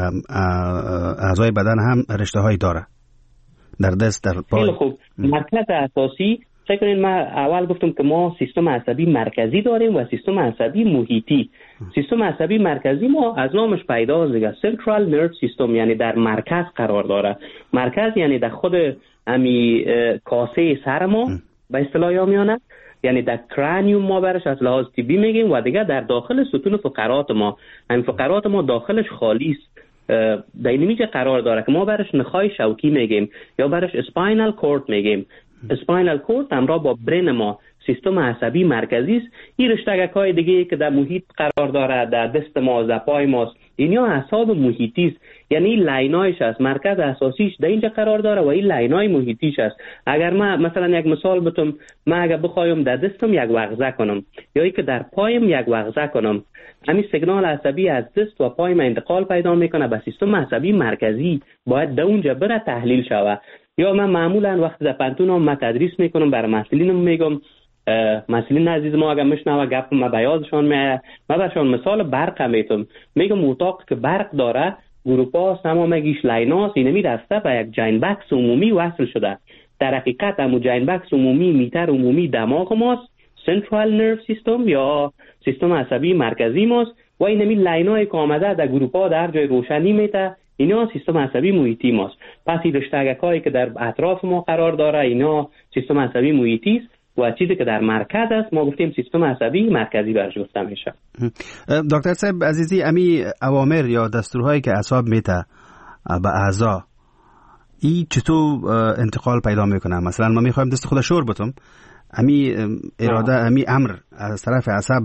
اعضای بدن هم رشته هایی داره؟ در دست، در پای؟ خیلی خوب. مرکز اساسی فکر کنین ما اول گفتم که ما سیستم عصبی مرکزی داریم و سیستم عصبی محیطی. سیستم عصبی مرکزی ما از نامش پیداست دیگه، Central Nerve System، یعنی در مرکز قرار داره. مرکز یعنی در خود امی کاسه سر ما به اصطلاح یامیانه، یعنی در کرانیوم ما برش از لحاظ طبی میگیم، و دیگه در داخل ستون فقرات ما. همین فقرات ما داخلش خالی است، در اینجا قرار داره که ما برش نخای شوکی میگیم یا برش اسپاینال کورد میگیم. اسپاینال کورد همراه با برین ما سیستم عصبی مرکزی است. این رشته‌های دیگه که در محیط قرار داره، در دست ما، در پای ماست، اینا اعصاب محیطی است. یعنی لاینایش است، مرکز اساسیش در اینجا قرار داره و این لاینای محیطیش است. اگر ما مثلا یک مثال بتم، ما اگر بخوایم در دستم یک وغزه کنم یا اینکه در پایم یک وغزه کنم، همین سیگنال عصبی از دست و پای ما انتقال پیدا میکنه به سیستم عصبی مرکزی، باید در اونجا بره تحلیل شوه. یا من معمولا وقتی در پانتونم ما تدریس میکنم، برای مسئولینم میگم، مسئولین عزیز ما اگر میشنوه گپ ما بیازشان میایه، ما برشان مثال برق میتونم میگم، اتاق که برق داره گروپا تمامگیش لایناست، اینمی دسته به یک جاین بکس عمومی وصل شده. در حقیقت همون جاین بکس عمومی میتر عمومی دماغ ماست، سنترال نرو سیستم یا سیستم عصبی مرکزی ماست، و اینمی لاینای که آمده در گروپا در جای روشنی میته، اینا سیستم عصبی محیطی ماست. پس این رشته‌هایی که در اطراف ما قرار داره اینا سیستم عصبی محیطی است، و چیزی که در مرکز است ما گفتیم سیستم عصبی مرکزی برش گفته میشه. دکتر صاحب عزیزی، امی اوامر یا دستورهایی که اعصاب میته به اعضا، این چطور انتقال پیدا میکنه؟ مثلا ما میخوایم دست خود شور بتم، امی اراده امی امر از طرف عصب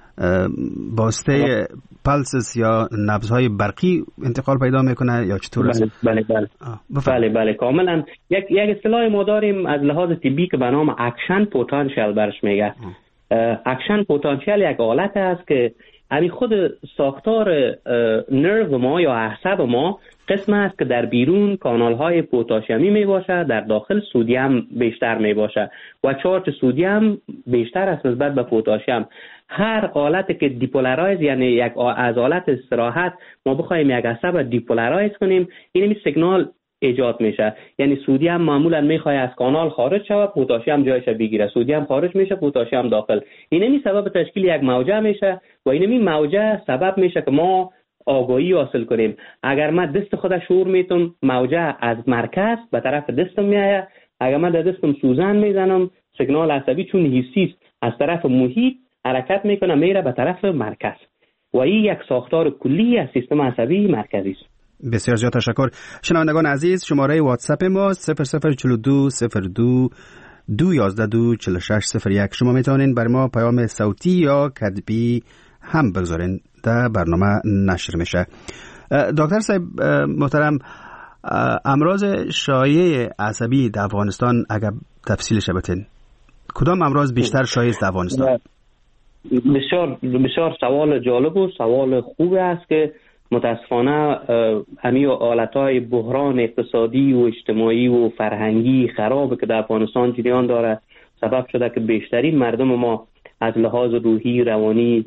باسته پلسس یا نبضهای برقی انتقال پیدا میکنه یا چطور است؟ بله بله بله بله بله کاملا. یک یک اصطلاح ما داریم از لحاظ طبی که به نام اکشن پتانسیل برش میگه. اکشن پتانسیل یک حالت است که یعنی خود ساختار نرو ما یا اعصاب ما قسم است که در بیرون کانال های پتاسیمی می باشه، در داخل سدیم بیشتر می باشه و چارج سدیم بیشتر است نسبت به پتاسیم. هر حالت که دیپولارایز، یعنی یک از حالت استراحت ما بخوایم یک عصب دیپولارایز کنیم، این می سیگنال ایجاد میشه. یعنی سدیم معمولا میخواد از کانال خارج شود، پتاسیم جایش بگیره، سدیم خارج میشه، پتاسیم داخل. این می سبب تشکیل یک موجه میشه و این می موجه سبب میشه که ما آگاهی حاصل کنیم. اگر من دست خود شور میتونم، موجه از مرکز به طرف دستم میآید. اگر من در دستم سوزن میزنم، سیگنال عصبی چون حسی است از طرف محیط حرکت میکنه میره به طرف مرکز و این یک ساختار کلی از سیستم عصبی مرکزی است. بسیار زیاد تشکر. شنوندگان عزیز، شماره واتساپ ما صفر صفر چهل و دو صفر دو دو یازده دو چهل و شش صفر یک. شما میتونین بر ما پیام صوتی یا کتبی هم بگذارین، در برنامه نشر میشه. دکتر صاحب محترم، امراض شایع عصبی در افغانستان اگر تفصیلش بتین، کدام امراض بیشتر شایع است در افغانستان؟ بسیار بسیار سوال جالب و سوال خوب است که متاسفانه همین حالتهای بحران اقتصادی و اجتماعی و فرهنگی خرابی که در افغانستان جریان داره سبب شده که بیشترین مردم ما از لحاظ روحی روانی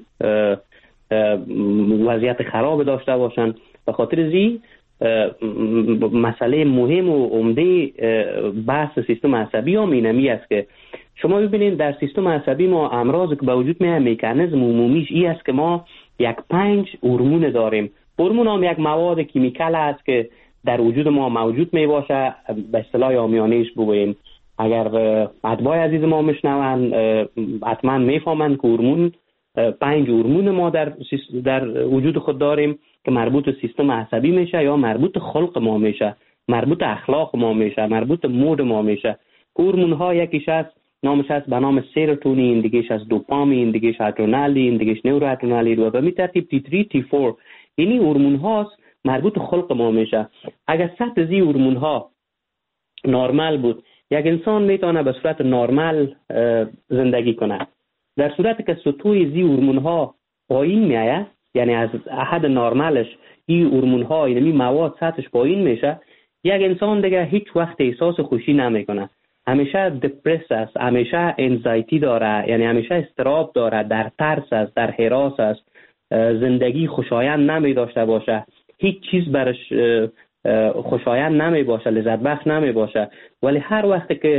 وضعیت خراب داشته باشند. به خاطر زی مسئله مهم و عمده بحث سیستم عصبی هم اینمی است که شما ببینید در سیستم عصبی ما امراضی که به وجود میاد مکانیزم عمومیش این است که ما یک پنج هورمون داریم. هورمون هم یک مواد کیمیکال است که در وجود ما موجود می باشه. به اصطلاح عامیانه‌اش بگوییم، اگر اتباع عزیز ما میشنون حتما میفهمند که هورمون پنج هورمون ما در در وجود خود داریم که مربوط به سیستم عصبی میشه یا مربوط خلق ما میشه، مربوط اخلاق ما میشه، مربوط مود ما میشه. هورمون ها یکیش است نامش هست به نام سیروتونین، دیگهش از دوپامین، دیگهش ادرنالین، دیگهش نوروادرنالین و به ترتیب تی سه تی چهار. اینی هورمون هاست مربوط خلق ما میشه. اگر سطح زی هورمون ها نرمال بود، یک انسان میتونه به صورت نرمال زندگی کنه. در صورتی که سطوح زی هورمون ها پایین میاد، یعنی از حد نرمالش این هورمون ها اینمی مواد سطحش پایین میشه، یک انسان دیگه هیچ وقت احساس خوشی نمیکنه، همیشه دپرس است، همیشه انزایتی داره، یعنی همیشه استراب داره، در ترس است، در هراس است، زندگی خوشایند نمی داشته باشه، هیچ چیز برش خوشایند نمی باشه، لذت بخش نمی باشه. ولی هر وقت که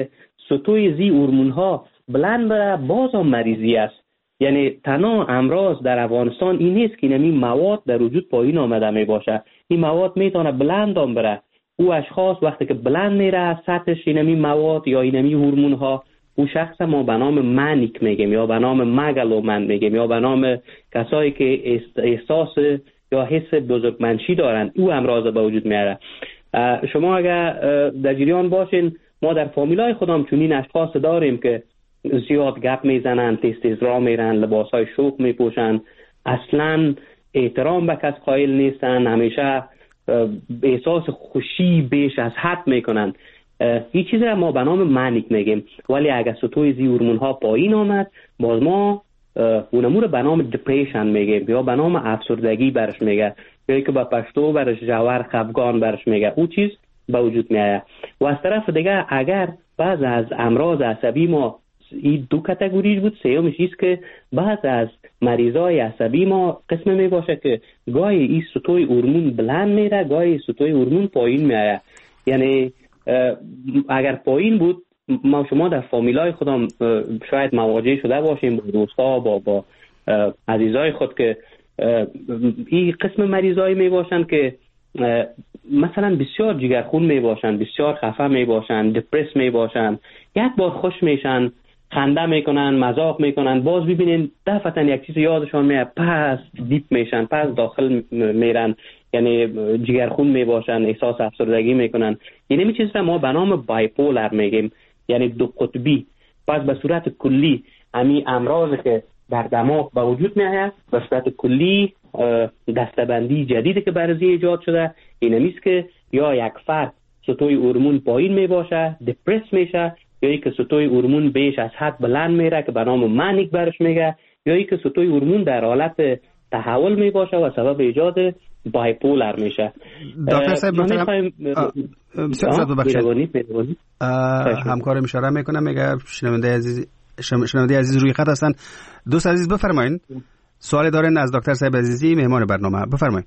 سطوی زی هورمون ها بلند بره باز هم مریضی است. یعنی تنها امراض در افغانستان این نیست که اینمی مواد در وجود پایین آمده می باشه، این مواد میتونه بلند هم بره. او اشخاص وقتی که بلند میره سطحش اینمی مواد یا اینمی هورمون ها، او شخص ما به نام منیک میگیم یا به نام مگلومن میگیم یا به نام کسایی که احساس یا حس بزرگمنشی دارن، او امراض به وجود میاره. شما اگر در جریان باشین ما در فامیلای خودم چنین اشخاص داریم که زیاد گپ میزنن، تیز تیز راه میرن، لباسهای شوخ میپوشن، اصلا احترام به کس قائل نیستن، همیشه احساس خوشی بیش از حد میکنن. این چیز را ما به نام منیک میگیم. ولی اگر سطوح زی هورمون ها پایین آمد باز ما اونمو رو به نام دپریشن میگیم یا به نام افسردگی برش میگه یا که با پشتو برش جوار خفگان برش میگه. او چیز به وجود میاد. و از طرف دیگه اگر بعض از امراض عصبی ما این دو کاتگوری بود، سومش است که بعض از مریضای عصبی ما قسم می باشه که گاهی این سطوح هورمون بلند میره، گاهی سطوح هورمون پایین میاد. یعنی اگر پایین بود ما شما در فامیلای خودم شاید مواجه شده باشیم با دوستا با با عزیزای خود که این قسم مریضایی می باشن که مثلا بسیار جگرخون می باشن، بسیار خفه می باشن، دپرس می باشن، یک بار خوش میشن، خنده میکنن، مذاق میکنن، باز ببینین دفعتا یک چیز یادشان میاد، پس دیپ میشن، پس داخل میرن، یعنی جگرخون میباشن، احساس افسردگی میکنن. یعنی می چیز را ما به نام بایپولر میگیم، یعنی دو قطبی. پس به صورت کلی همین امراض که در دماغ به وجود میاد به صورت کلی دستبندی جدیدی که برای ایجاد شده این است که یا یک فرد سطوح هورمون پایین میباشه، دپرس میشه، یا ای که سطوح هورمون بیش از حد بلند میره که به نام منیک برش میگه، یا ای که سطوح هورمون در حالت تحول میباشه و سبب ایجاد بایپولر میشه. دکتر صاحب میخوایم بسیار ببخشید همکار اشاره میکنم، میگه شنونده عزیز شنونده عزیز روی خط هستن. دوست عزیز بفرمایید سوال دارین از دکتر صاحب عزیزی مهمان برنامه، بفرمایید.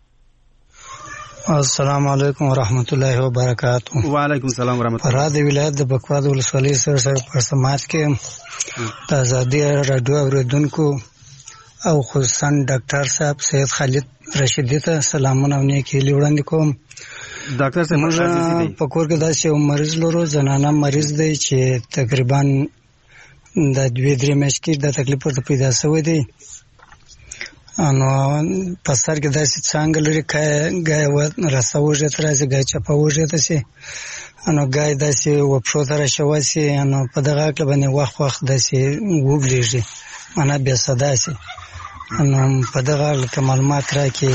السلام علیکم و رحمت الله و برکاته. و علیکم السلام و رحمت الله. فراد ولایت د بکواد ولسوالی سره سره پر سماج کې د ازادي رادیو اوریدونکو او خصوصا ډاکټر صاحب سید خالد رشیدی ته سلامونه او نیکی وړاندې کوم. ډاکټر صاحب عزیزي په کور کې داسې یو مریض لرو، زنانه مریض دی چې تقریبا د دوه درې میاشتې کې د تکلیف ورته پیدا شوی دی. انو په سر کې داسې څنګه لري ګای و رسوږي تر ازي ګای چپه وږي تاسې انو ګای داسې و پښو تر شواسي انو په دغه کې باندې وخت وخت داسې وګلیږي انا بیا صدا سي انو په دغه کې معلومات راکې.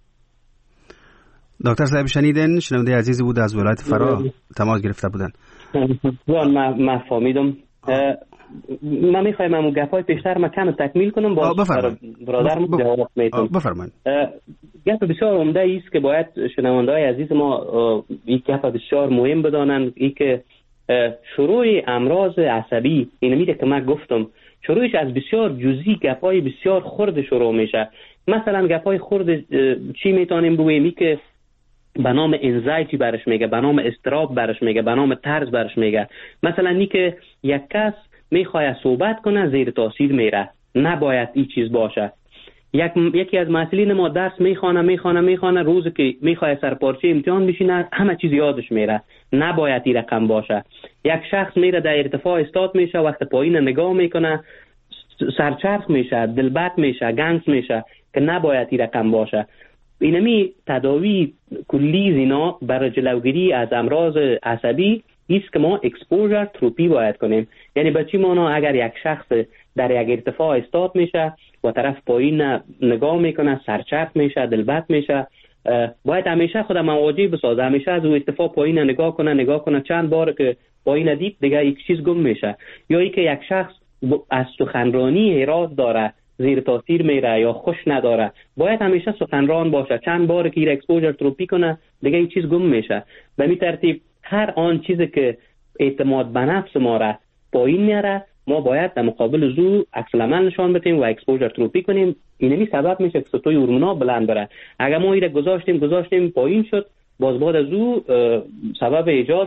دکتر صاحب شنیدن شنونده عزیزی بود از ولایت فرا تماس گرفته بودن. من من فهمیدم. من میخوایم همون گپای پیشتر ما کم تکمیل کنم با برادرم جواب میتونم. بفرمایید. گپ بسیار عمده است که باید شنونده‌های عزیز ما این گپ بسیار مهم بدانند، این که شروع امراض عصبی این میده که من گفتم شروعش از بسیار جزئی گپای بسیار خرد شروع میشه. مثلا گپای خرد چی میتونیم بگوییم؟ که به نام انزایتی برش میگه، به نام استراب برش میگه، به نام ترس برش میگه. مثلا نی که یک کس میخواد صحبت کنه زیر تاثیر میره، نباید این چیز باشه. یک یکی از مسئولین ما درس میخوانه میخوانه میخوانه روزی که میخواد سرپارچه امتحان بشینه همه چیز یادش میره، نباید این رقم باشه. یک شخص میره در ارتفاع استاد میشه، وقت پایین نگاه میکنه سرچرخ میشه، دلبت میشه، گنس میشه که نباید این رقم باشه. اینمی تداوی کلی زینا برای جلوگیری از امراض عصبی است که ما اکسپوژر تروپی باید کنیم. یعنی به چی معنا؟ اگر یک شخص در یک ارتفاع استاد میشه و طرف پایین نگاه میکنه سرچرخ میشه، دلبت میشه، باید همیشه خودم مواجه بسازه، همیشه از اون ارتفاع پایین نگاه کنه نگاه کنه چند بار که پایین دید دیگه یک چیز گم میشه. یا ای که یک شخص از سخنرانی اعراض داره، زیر تاثیر میره یا خوش نداره، باید همیشه سخنران باشه، چند بار که این اکسپوژر تروپی کنه دیگه این چیز گم میشه. به این ترتیب هر آن چیزی که اعتماد به نفس ما را پایین میاره ما باید در مقابل زو عکس العمل نشان بدیم و اکسپوژر تروپی کنیم. اینمی سبب میشه که سطوح هورمونا بلند بره. اگر ما این گذاشتیم گذاشتیم پایین شد، باز بعد از او سبب ایجاد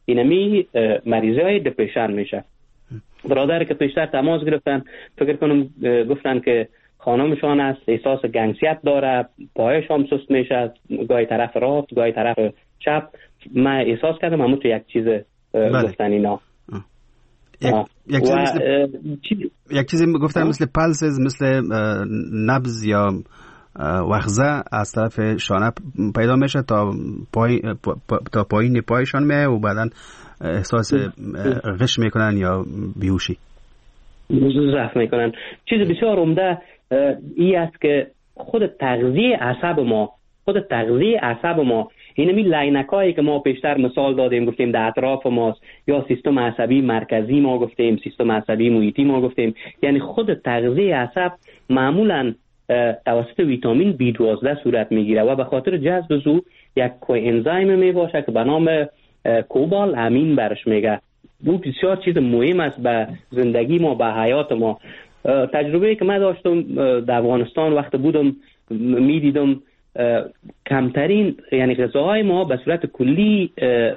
اینمی مریضی های دپرشن میشه. برادر که پیشتر تماس گرفتن فکر کنم گفتن که خانمشان است احساس گنگسیت داره، پایش هم سست میشه، گاهی طرف راست گاهی طرف چپ. من احساس کردم همون تو یک چیز گفتن اینا. یک, یک چیز مثل یک چیزی گفتن مثل پلسز، مثل نبض یا وخزه از طرف شانه پیدا میشه تا پای تا پایین پایشان میه و بعدن احساس غش میکنن یا بیهوشی ضعف میکنن. چیز بسیار عمده ای است که خود تغذیه عصب ما خود تغذیه عصب ما اینمی لینکایی که ما پیشتر مثال دادیم گفتیم در اطراف ماست، یا سیستم عصبی مرکزی ما گفتیم، سیستم عصبی محیطی ما گفتیم، یعنی خود تغذیه عصب معمولاً توسط ویتامین بی دوازده صورت میگیره و به خاطر جذب زو یک کوانزیم می باشه که به نام کوبال امین برش میگه. او بسیار چیز مهم است به زندگی ما، به حیات ما. تجربه که من داشتم در افغانستان وقت بودم میدیدم کمترین یعنی غذاهای ما به صورت کلی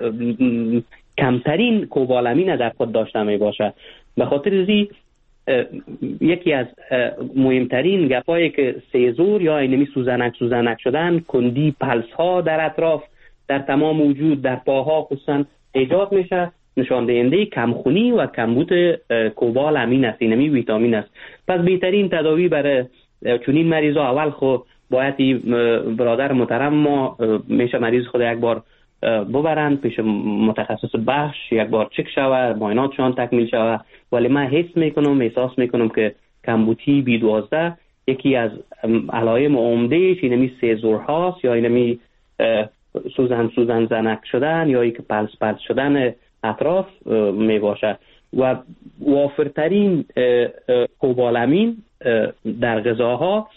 کمترین کوبال امین در خود داشته می باشه. به خاطر ازی یکی از مهمترین گپایی که سیزور یا اینمی سوزنک سوزنک شدن، کندی پلس ها در اطراف در تمام وجود در پاها خصوصا ایجاد میشه، نشان دهنده کمخونی و کمبود کوبال امین است، اینمی ویتامین است. پس بهترین تداوی برای چنین مریضا اول خو باید برادر محترم ما میشه مریض خود یک بار ببرن پیش متخصص بخش، یک بار چک شوه، معایناتشان تکمیل شوه. ولی من حس میکنم احساس میکنم که کمبوتی بی دوازده یکی از علائم عمدهش اینمی سیزور هاست یا اینمی سوزن سوزن زنک شدن یا ای که پلس پلس شدن اطراف می باشه. و وافرترین کوبالامین در غذاها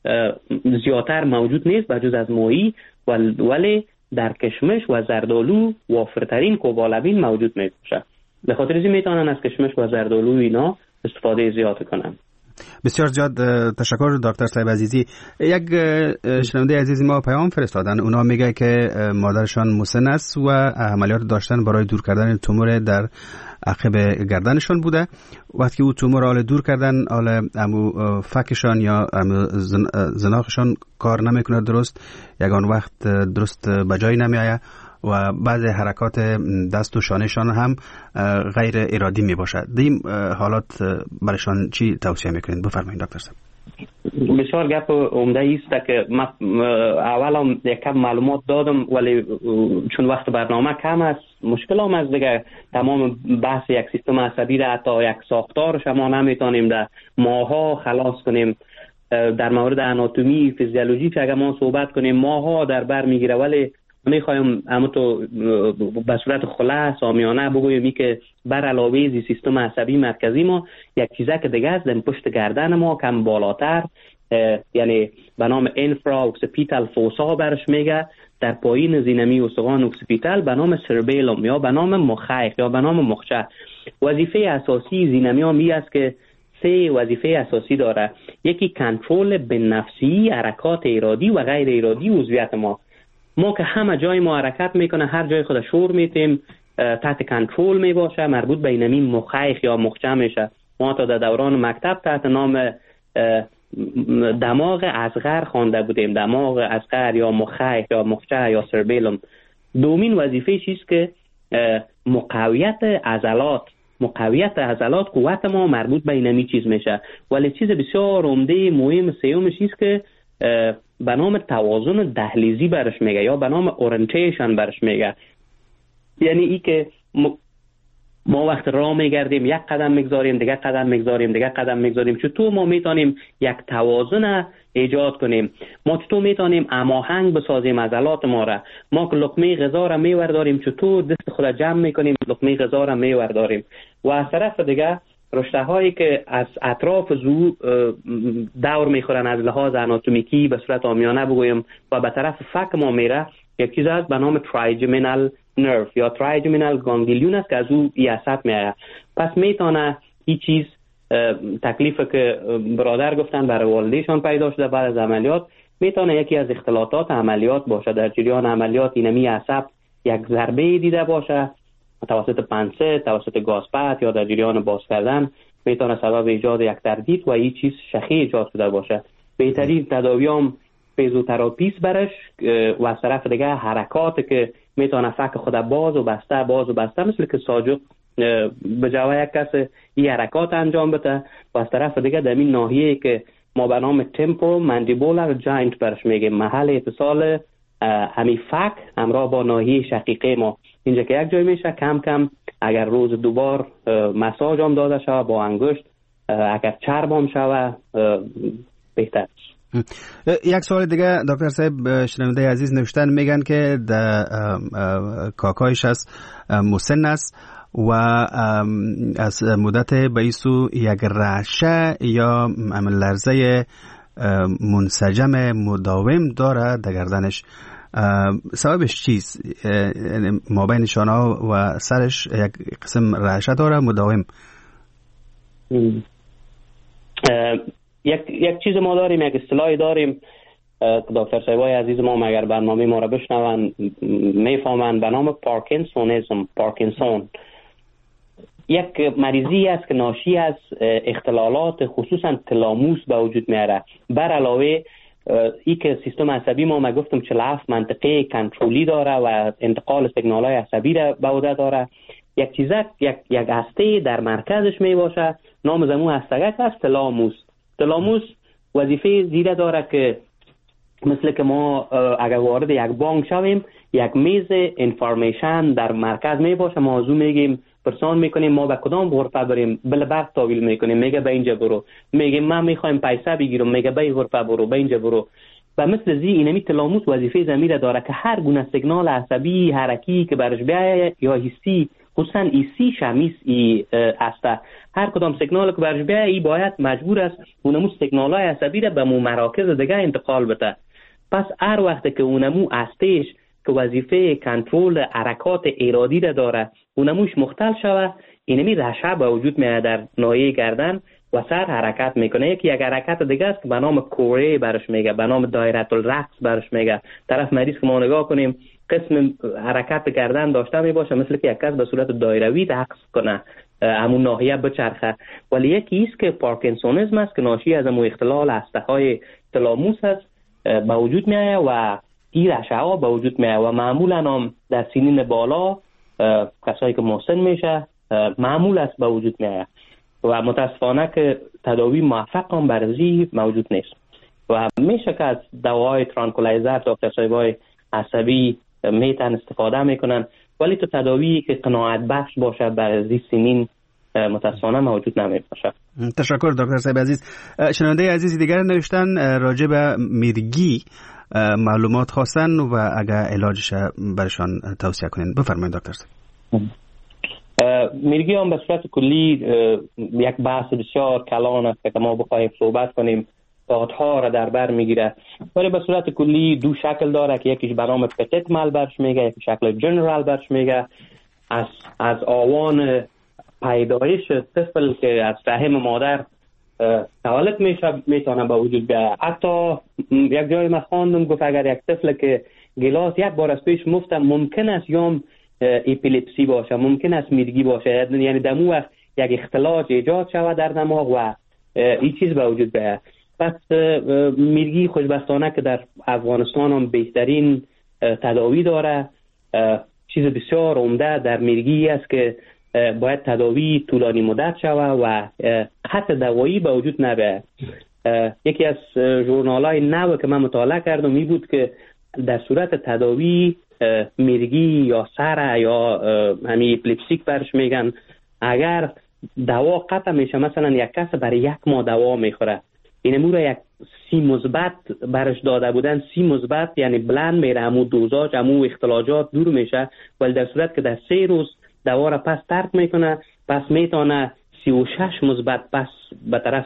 زیادتر موجود نیست بجز از ماهی، ولی در کشمش و زردآلو وافرترین کوبالامین موجود می باشه. به خاطر اینکه میتونن از کشمش و زردآلو اینا استفاده زیاد کنن. بسیار زیاد تشکر دکتر صاحب عزیزی. یک شنونده عزیزی ما پیام فرستادن، اونا میگه که مادرشان مسن است و عملیات داشتن برای دور کردن تومور در عقب گردنشان بوده. وقتی او تومور حال دور کردن، حال امو فکشان یا امو زناخشان کار نمیکنه درست، یگان وقت درست بجای نمیآید و بعض حرکات دست و شانهشان هم غیر ارادی می باشد. دیم حالات برشان چی توصیه میکنید؟ بفرمایید دکتر صاحب. بسیار گپ عمده است که من اولا یک کم معلومات دادم ولی چون وقت برنامه کم است مشکل هم از دیگه تمام بحث یک سیستم عصبی را حتی یک ساختارش ما نمیتونیم در ماها خلاص کنیم. در مورد آناتومی فیزیولوژی که اگر ما صحبت کنیم ماها در بر میگیره، ولی میخوایم اما تو به صورت خلاص آمیانه بگویم که بر علاوه از سیستم عصبی مرکزی ما یک چیزه که دیگه است در پشت گردن ما کم بالاتر، یعنی به نام انفرا اوکسیپیتال فوسا برش میگه، در پایین زینمی استخوان اوکسیپیتال به نام سربیلوم یا به نام مخیخ یا به نام مخچه. وظیفه اساسی زینمی هم این است که سه وظیفه اساسی داره. یکی کنترل به نفسی حرکات ارادی و غیر ارادی عضویت ما. ما که همه جای ما حرکت میکنه، هر جای خود شور میتیم، تحت کنترل میباشه، مربوط به اینمی مخیخ یا مخچه میشه. ما تا در دوران مکتب تحت نام دماغ اصغر خوانده بودیم، دماغ اصغر یا مخیخ یا مخچه یا سربیلوم. دومین وظیفه چیست که مقاویت عضلات مقاویت عضلات قوت ما مربوط به اینمی چیز میشه. ولی چیز بسیار عمده مهم سیومش چیست که به نام توازن دهلیزی برش میگه یا به نام اورینتیشن برش میگه. یعنی ای که ما وقت راه میگردیم یک قدم میگذاریم دیگه قدم میگذاریم دیگه قدم میگذاریم، چطور ما میتونیم یک توازن ایجاد کنیم، ما چطور میتونیم هماهنگ بسازیم عضلات ما را. ما که لقمه غذا را میورداریم چطور دست خود جمع میکنیم لقمه غذا را میورداریم. و از طرف دیگه رشته هایی که از اطراف زو دور میخورن از لحاظ آناتومیکی به صورت عامیانه بگویم و به طرف فک ما میره، یک چیز هست به نام ترایجمینال نرو یا ترایجمینال گانگلیون است که از او عصب میآید. پس میتونه این چیز تکلیف که برادر گفتن برای والدیشان پیدا شده بعد از عملیات، میتونه یکی از اختلالات عملیات باشه. در جریان عملیات اینمی عصب یک ضربه دیده باشه توسط پنسه، توسط گاز پد یا در جریان باز کردن میتونه سبب ایجاد یک تردید و این چیز شخی ایجاد شده باشه. بهترین تداوی هم فیزیوتراپیست برش و از طرف دیگه حرکات که میتونه فک خود باز و بسته باز و بسته مثل که ساجق به جای یک کس این حرکات انجام بده و از طرف دیگه در این ناحیه که ما به نام تمپو ماندیبولار جاینت برش میگیم، محل اتصال همی فک همراه با ناحیه شقیقه ما، اینجا که یک جای میشه کم کم اگر روز دوبار مساج هم داده شود با انگشت، اگر چرب هم شود بهتر. یک سوال دیگه دکتر صاحب، شنونده عزیز نوشتن میگن که در کاکایش از مسن است و از مدت بیسو یک رعشه یا لرزه منسجم مداوم داره در گردنش. سببش چیست؟ ما بین شانه و سرش یک قسم رعشه داره مداوم. یک یک چیز ما داریم، یک اصطلاحی داریم دکتر صاحبای عزیز ما مگر برنامه ما را بشنون میفهمند به نام پارکینسونیسم. پارکینسون یک مریضی است که ناشی از اختلالات خصوصا تلاموس به وجود میاره. بر علاوه ای که سیستم عصبی ما ما گفتم چهل و هفت منطقه کنترلی داره و انتقال سیگنال های عصبی را به عهده داره. یک چیزک یک یک هسته در مرکزش می باشه، نام زمو هستگک است تلاموس. تلاموس وظیفه زیره داره که مثل که ما اگر وارد یک بانک شویم یک میز انفارمیشن در مرکز می باشه، ما از اون میگیم پرسان میکنیم ما به کدام غرفه بریم، بل برق تاویل میکنیم میگه به اینجا برو، میگیم من میخوایم پیسه بگیرم میگه به این غرفه برو، به اینجا برو. و مثل زی اینمی تلاموس وظیفه زمیر داره که هر گونه سیگنال عصبی حرکی که برش بیایه یا حسی، خصوصا ایسی شمیس ای است، هر کدام سیگنال که برش بیایه ای باید مجبور است اونمو سیگنال های عصبی را به مو مراکز دیگه انتقال بده. پس هر وقت که اونمو استش که وظیفه کنترل حرکات ارادی را داره اونموش مختل شوه، اینمی رعشه به وجود میاد در ناحیه گردن و سر حرکت میکنه. یکی یک حرکت دیگه است که به نام کوره برش میگه، به نام دایره الرقص برش میگه. طرف مریض که ما نگاه کنیم قسم حرکت گردن داشته میباشه مثل که یک کس به صورت دایروی رقص کنه، همون ناحیه بچرخه. ولی یکی است که پارکینسونیسم است که ناشی از همون اختلال هسته‌های تلاموس است به وجود میاد و این رعشه ها به وجود میاد و معمولا هم در سنین بالا کسایی که مسن میشه معمول است به وجود میاد و متاسفانه که تداوی موفق هم برزی موجود نیست و میشه که از دواهای ترانکولایزر دکتر صاحبای عصبی میتن استفاده میکنن، ولی تو تداوی که قناعت بخش باشه برزی سنین متاسفانه موجود نمیباشه. تشکر دکتر صاحب عزیز. شنونده عزیزی دیگر نوشتن راجع به میرگی معلومات خواستن و اگر علاجش برشان توصیه کنین. بفرمایید دکتر صاحب. میرگی هم به صورت کلی یک بحث بسیار کلان است که ما بخواهیم صحبت کنیم، ساعتها را در بر میگیره، ولی به صورت کلی دو شکل داره که یکیش به نام پتیت مال برش میگه، یک شکل جنرال برش میگه. از از آوان پیدایش طفل که از رحم مادر تولد میشه میتونه به وجود بیاد. حتی یک جای من خواندم گفت اگر یک طفل که گلاس یک بار از پیش مفتم ممکن است یا اپیلپسی باشه، ممکن است میرگی باشه، یعنی دمو وقت یک اختلاج ایجاد شود در دماغ و این چیز به وجود بیاد. پس میرگی خوشبختانه که در افغانستان هم بهترین تداوی داره. چیز بسیار عمده در میرگی است که باید تداوی طولانی مدت شود و حتی دوایی به وجود نبیاد. یکی از ژورنال‌های نو که من مطالعه کردم این بود که در صورت تداوی میرگی یا سر یا همین اپیلپسیک برش میگن، اگر دوا قطع میشه، مثلا یک کس برای یک ماه دوا میخوره، این امور یک سی مثبت برش داده بودن، سی مثبت یعنی بلند میره، همون دوزاج همون اختلاجات دور میشه، ولی در صورت که در سه روز دوا را پس ترک میکنه، پس میتونه سی و شش مثبت پس به طرف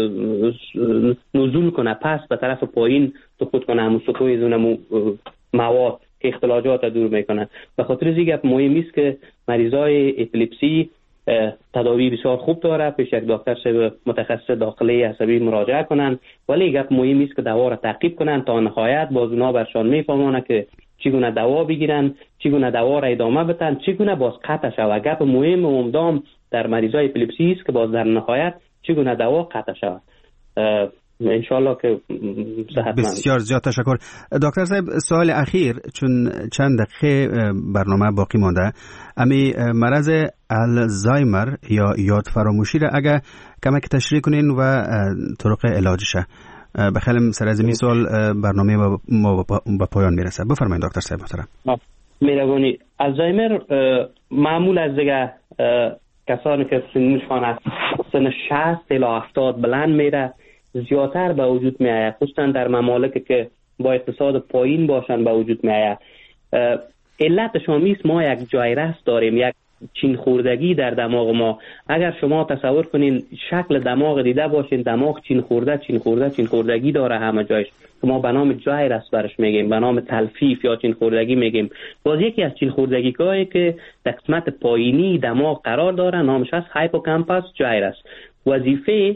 نزول کنه، پس به طرف پایین سقوط کنه، همون سطوح زون مواد که اختلاجات دور میکنه. به خاطر این گپ مهم است که مریضای اپیلپسی تداوی بسیار خوب داره، پیش یک دکتر صاحب متخصص داخلی عصبی مراجعه کنن، ولی گپ مهم است که دوا را تعقیب کنن تا نهایت باز اونا برشان میفهمونه که چگونه دوا بگیرن، چگونه دوا را ادامه بدن، چگونه باز قطع شود. گپ مهم و عمدام در مریضای اپیلپسی است که باز در نهایت چگونه دوا قطع شود. انشالله که صحتمند. بسیار زیاد تشکر. دکتر صاحب، سوال اخیر، چون چند دقیقه برنامه باقی مانده، امی مرض الزایمر یا یاد فراموشی را اگر کمک تشریح کنین و طرق علاجشه. بخیرم سر از این سوال برنامه ما به پایان میرسه. بفرمایید دکتر صاحب محترم. میروانی الزایمر معمول از دیگه کسانی که سنشان از سن شصت الی هفتاد بلند میره زیادتر به وجود می آید، خصوصا در ممالکی که با اقتصاد پایین باشن به وجود می آید. علت شامی است ما یک جایرس داریم، یک چین خوردگی در دماغ ما. اگر شما تصور کنین شکل دماغ دیده باشین، دماغ چین خورده چین خورده چین خوردگی داره همه جایش، که ما به نام جایرس برش میگیم، به نام تلفیف یا چین خوردگی میگیم. باز یکی از چین خوردگی هایی که در قسمت پایینی دماغ قرار داره نامش هست هایپوکامپس جایرس. وظیفه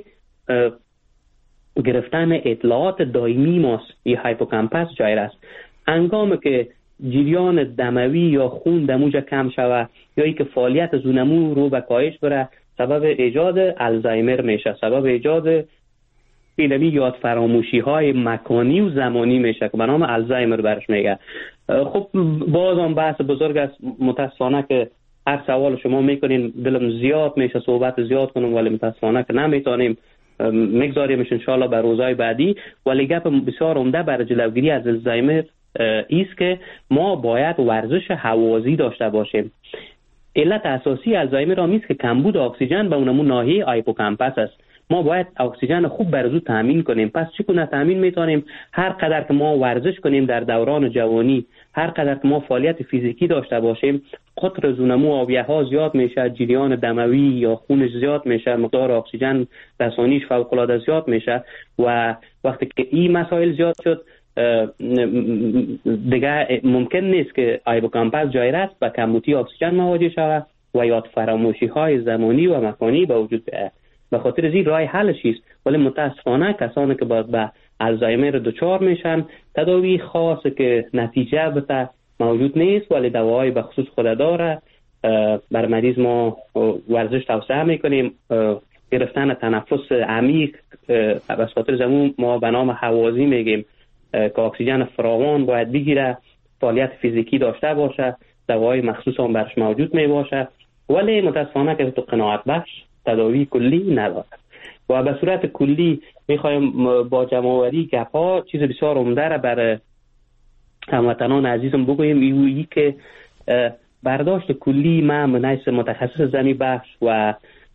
گرفتن اطلاعات دائمی ماست این هایپوکامپس جایرس. هنگامی که جریان دموی یا خون دموجه کم شود یا ای که فعالیت زونمو رو به کاهش بره، سبب ایجاد الزایمر میشه، سبب ایجاد اینمی یاد فراموشی های مکانی و زمانی میشه که به نام الزایمر برش میگه. خب باز هم بحث بزرگ است، متاسفانه که هر سوال شما میکنین دلم زیاد میشه صحبت زیاد کنم، ولی متاسفانه که نمیتونیم، میگذاریمش انشالله به روزهای بعدی. ولی گپ بسیار عمده برای جلوگیری از الزایمر ایست که ما باید ورزش هوازی داشته باشیم. علت اساسی الزایمر هم است که کمبود اکسیژن به اونمون ناحیه هایپوکامپس است. ما باید اکسیژن خوب برزو تامین کنیم. پس چگونه تامین میتونیم؟ هر قدر که ما ورزش کنیم در دوران جوانی، هر قدر که ما فعالیت فیزیکی داشته باشیم، قطر زونمو آبیه ها زیاد میشه، جریان دموی یا خونش زیاد میشه، مقدار اکسیژن رسانیش فوق العاده زیاد میشه و وقتی که این مسائل زیاد شد دیگه ممکن نیست که هایپوکامپس جایرس با کمبودی اکسیژن مواجه شود و یاد فراموشی های زمانی و مکانی به وجود بیاید. به خاطر این راه حلش است. ولی متاسفانه کسانی که باید به الزایمر دچار میشن تداوی خاص که نتیجه بده موجود نیست، ولی دواهای به خصوص خود داره. بر مریض ما ورزش توصیه میکنیم، گرفتن تنفس عمیق، به خاطر زمون ما به نام هوازی میگیم که اکسیژن فراوان باید بگیره، فعالیت فیزیکی داشته باشه، دواهای مخصوص هم برش موجود می باشه. ولی متاسفانه که تو قناعت بخش تداوی کلی نداره و به صورت کلی میخوایم با جمع‌آوری گپ‌ها چیز بسیار عمده را برای هموطنان عزیزم بگویم. ایویی که برداشت کلی ما منیس متخصص زمین بخش و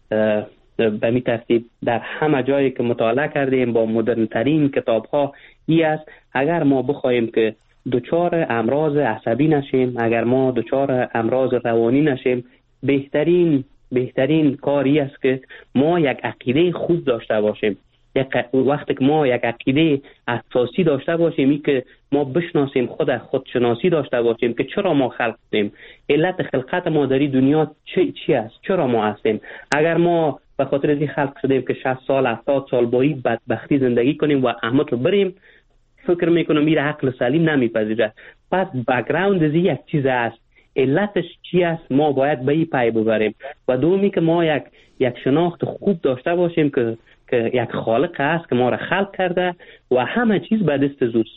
به می ترتیب در همه جایی که مطالعه کردیم با مدرن ترین کتاب ها ای است اگر ما بخوایم که دچار امراض عصبی نشیم، اگر ما دچار امراض روانی نشیم، بهترین بهترین کاری است که ما یک عقیده خوب داشته باشیم. یک وقتی که ما یک عقیده اساسی داشته باشیم، این که ما بشناسیم خود خودشناسی داشته باشیم که چرا ما خلق شدیم، علت خلقت ما در دنیا چی چی است، چرا ما هستیم. اگر ما به خاطر این خلق شدیم که شصت سال هفتاد سال با این بدبختی زندگی کنیم و احمد رو بریم، فکر میکنم میره عقل سلیم نمیپذیره. پس بک‌گراند از یک چیز است، علتش چی است، ما باید به این پی ببریم. و دومی که ما یک یک شناخت خوب داشته باشیم که که یک خالق است که ما را خلق کرده و همه چیز به دست زوست.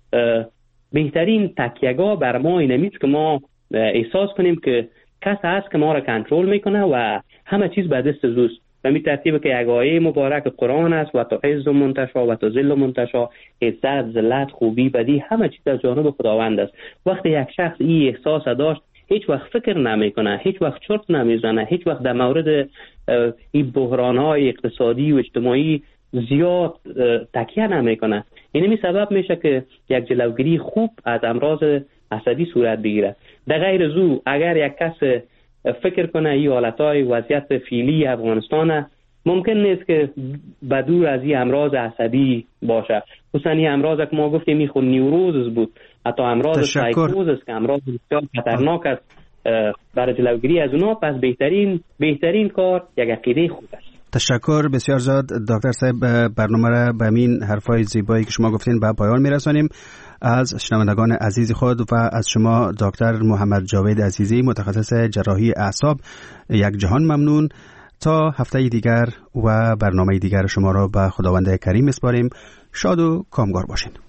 بهترین تکیه‌گاه بر ما این است که ما احساس کنیم که کس هست که ما را کنترل میکنه و همه چیز به دست زوست. به می ترتیب که یک آیه مبارک قرآن است و تا عز منتشا و تا ذل منتشا، عزت، ذلت، خوبی، بدی همه چیز از جانب خداوند است. وقتی یک شخص این احساس داشت، هیچ وقت فکر نمیکنه، هیچ وقت چرت نمیزنه، هیچ وقت در مورد این بحران‌های اقتصادی و اجتماعی زیاد تکیه نمیکنه. این می سبب میشه که یک جلوگیری خوب از امراض عصبی صورت بگیره. در غیر زو اگر یک کس فکر کنه این حالتهای وضعیت فعلی افغانستان ممکن نیست که بدور از این امراض عصبی باشه. خصوصا این امراض که ما گفتیم این خود نیوروز بود، حتی امراض سایکوز است که امراض بسیار خطرناک است برای جلوگیری از اونا. پس بهترین بهترین کار یک عقیده خوب است. تشکر بسیار زیاد دکتر صاحب. برنامه را به این حرفای زیبایی که شما گفتین به پایان میرسانیم. از شنوندگان عزیز خود و از شما دکتر محمد جاوید عزیزی متخصص جراحی اعصاب یک جهان ممنون. تا هفته دیگر و برنامه دیگر شما را به خداوند کریم میسپاریم. شاد و کامگار باشین.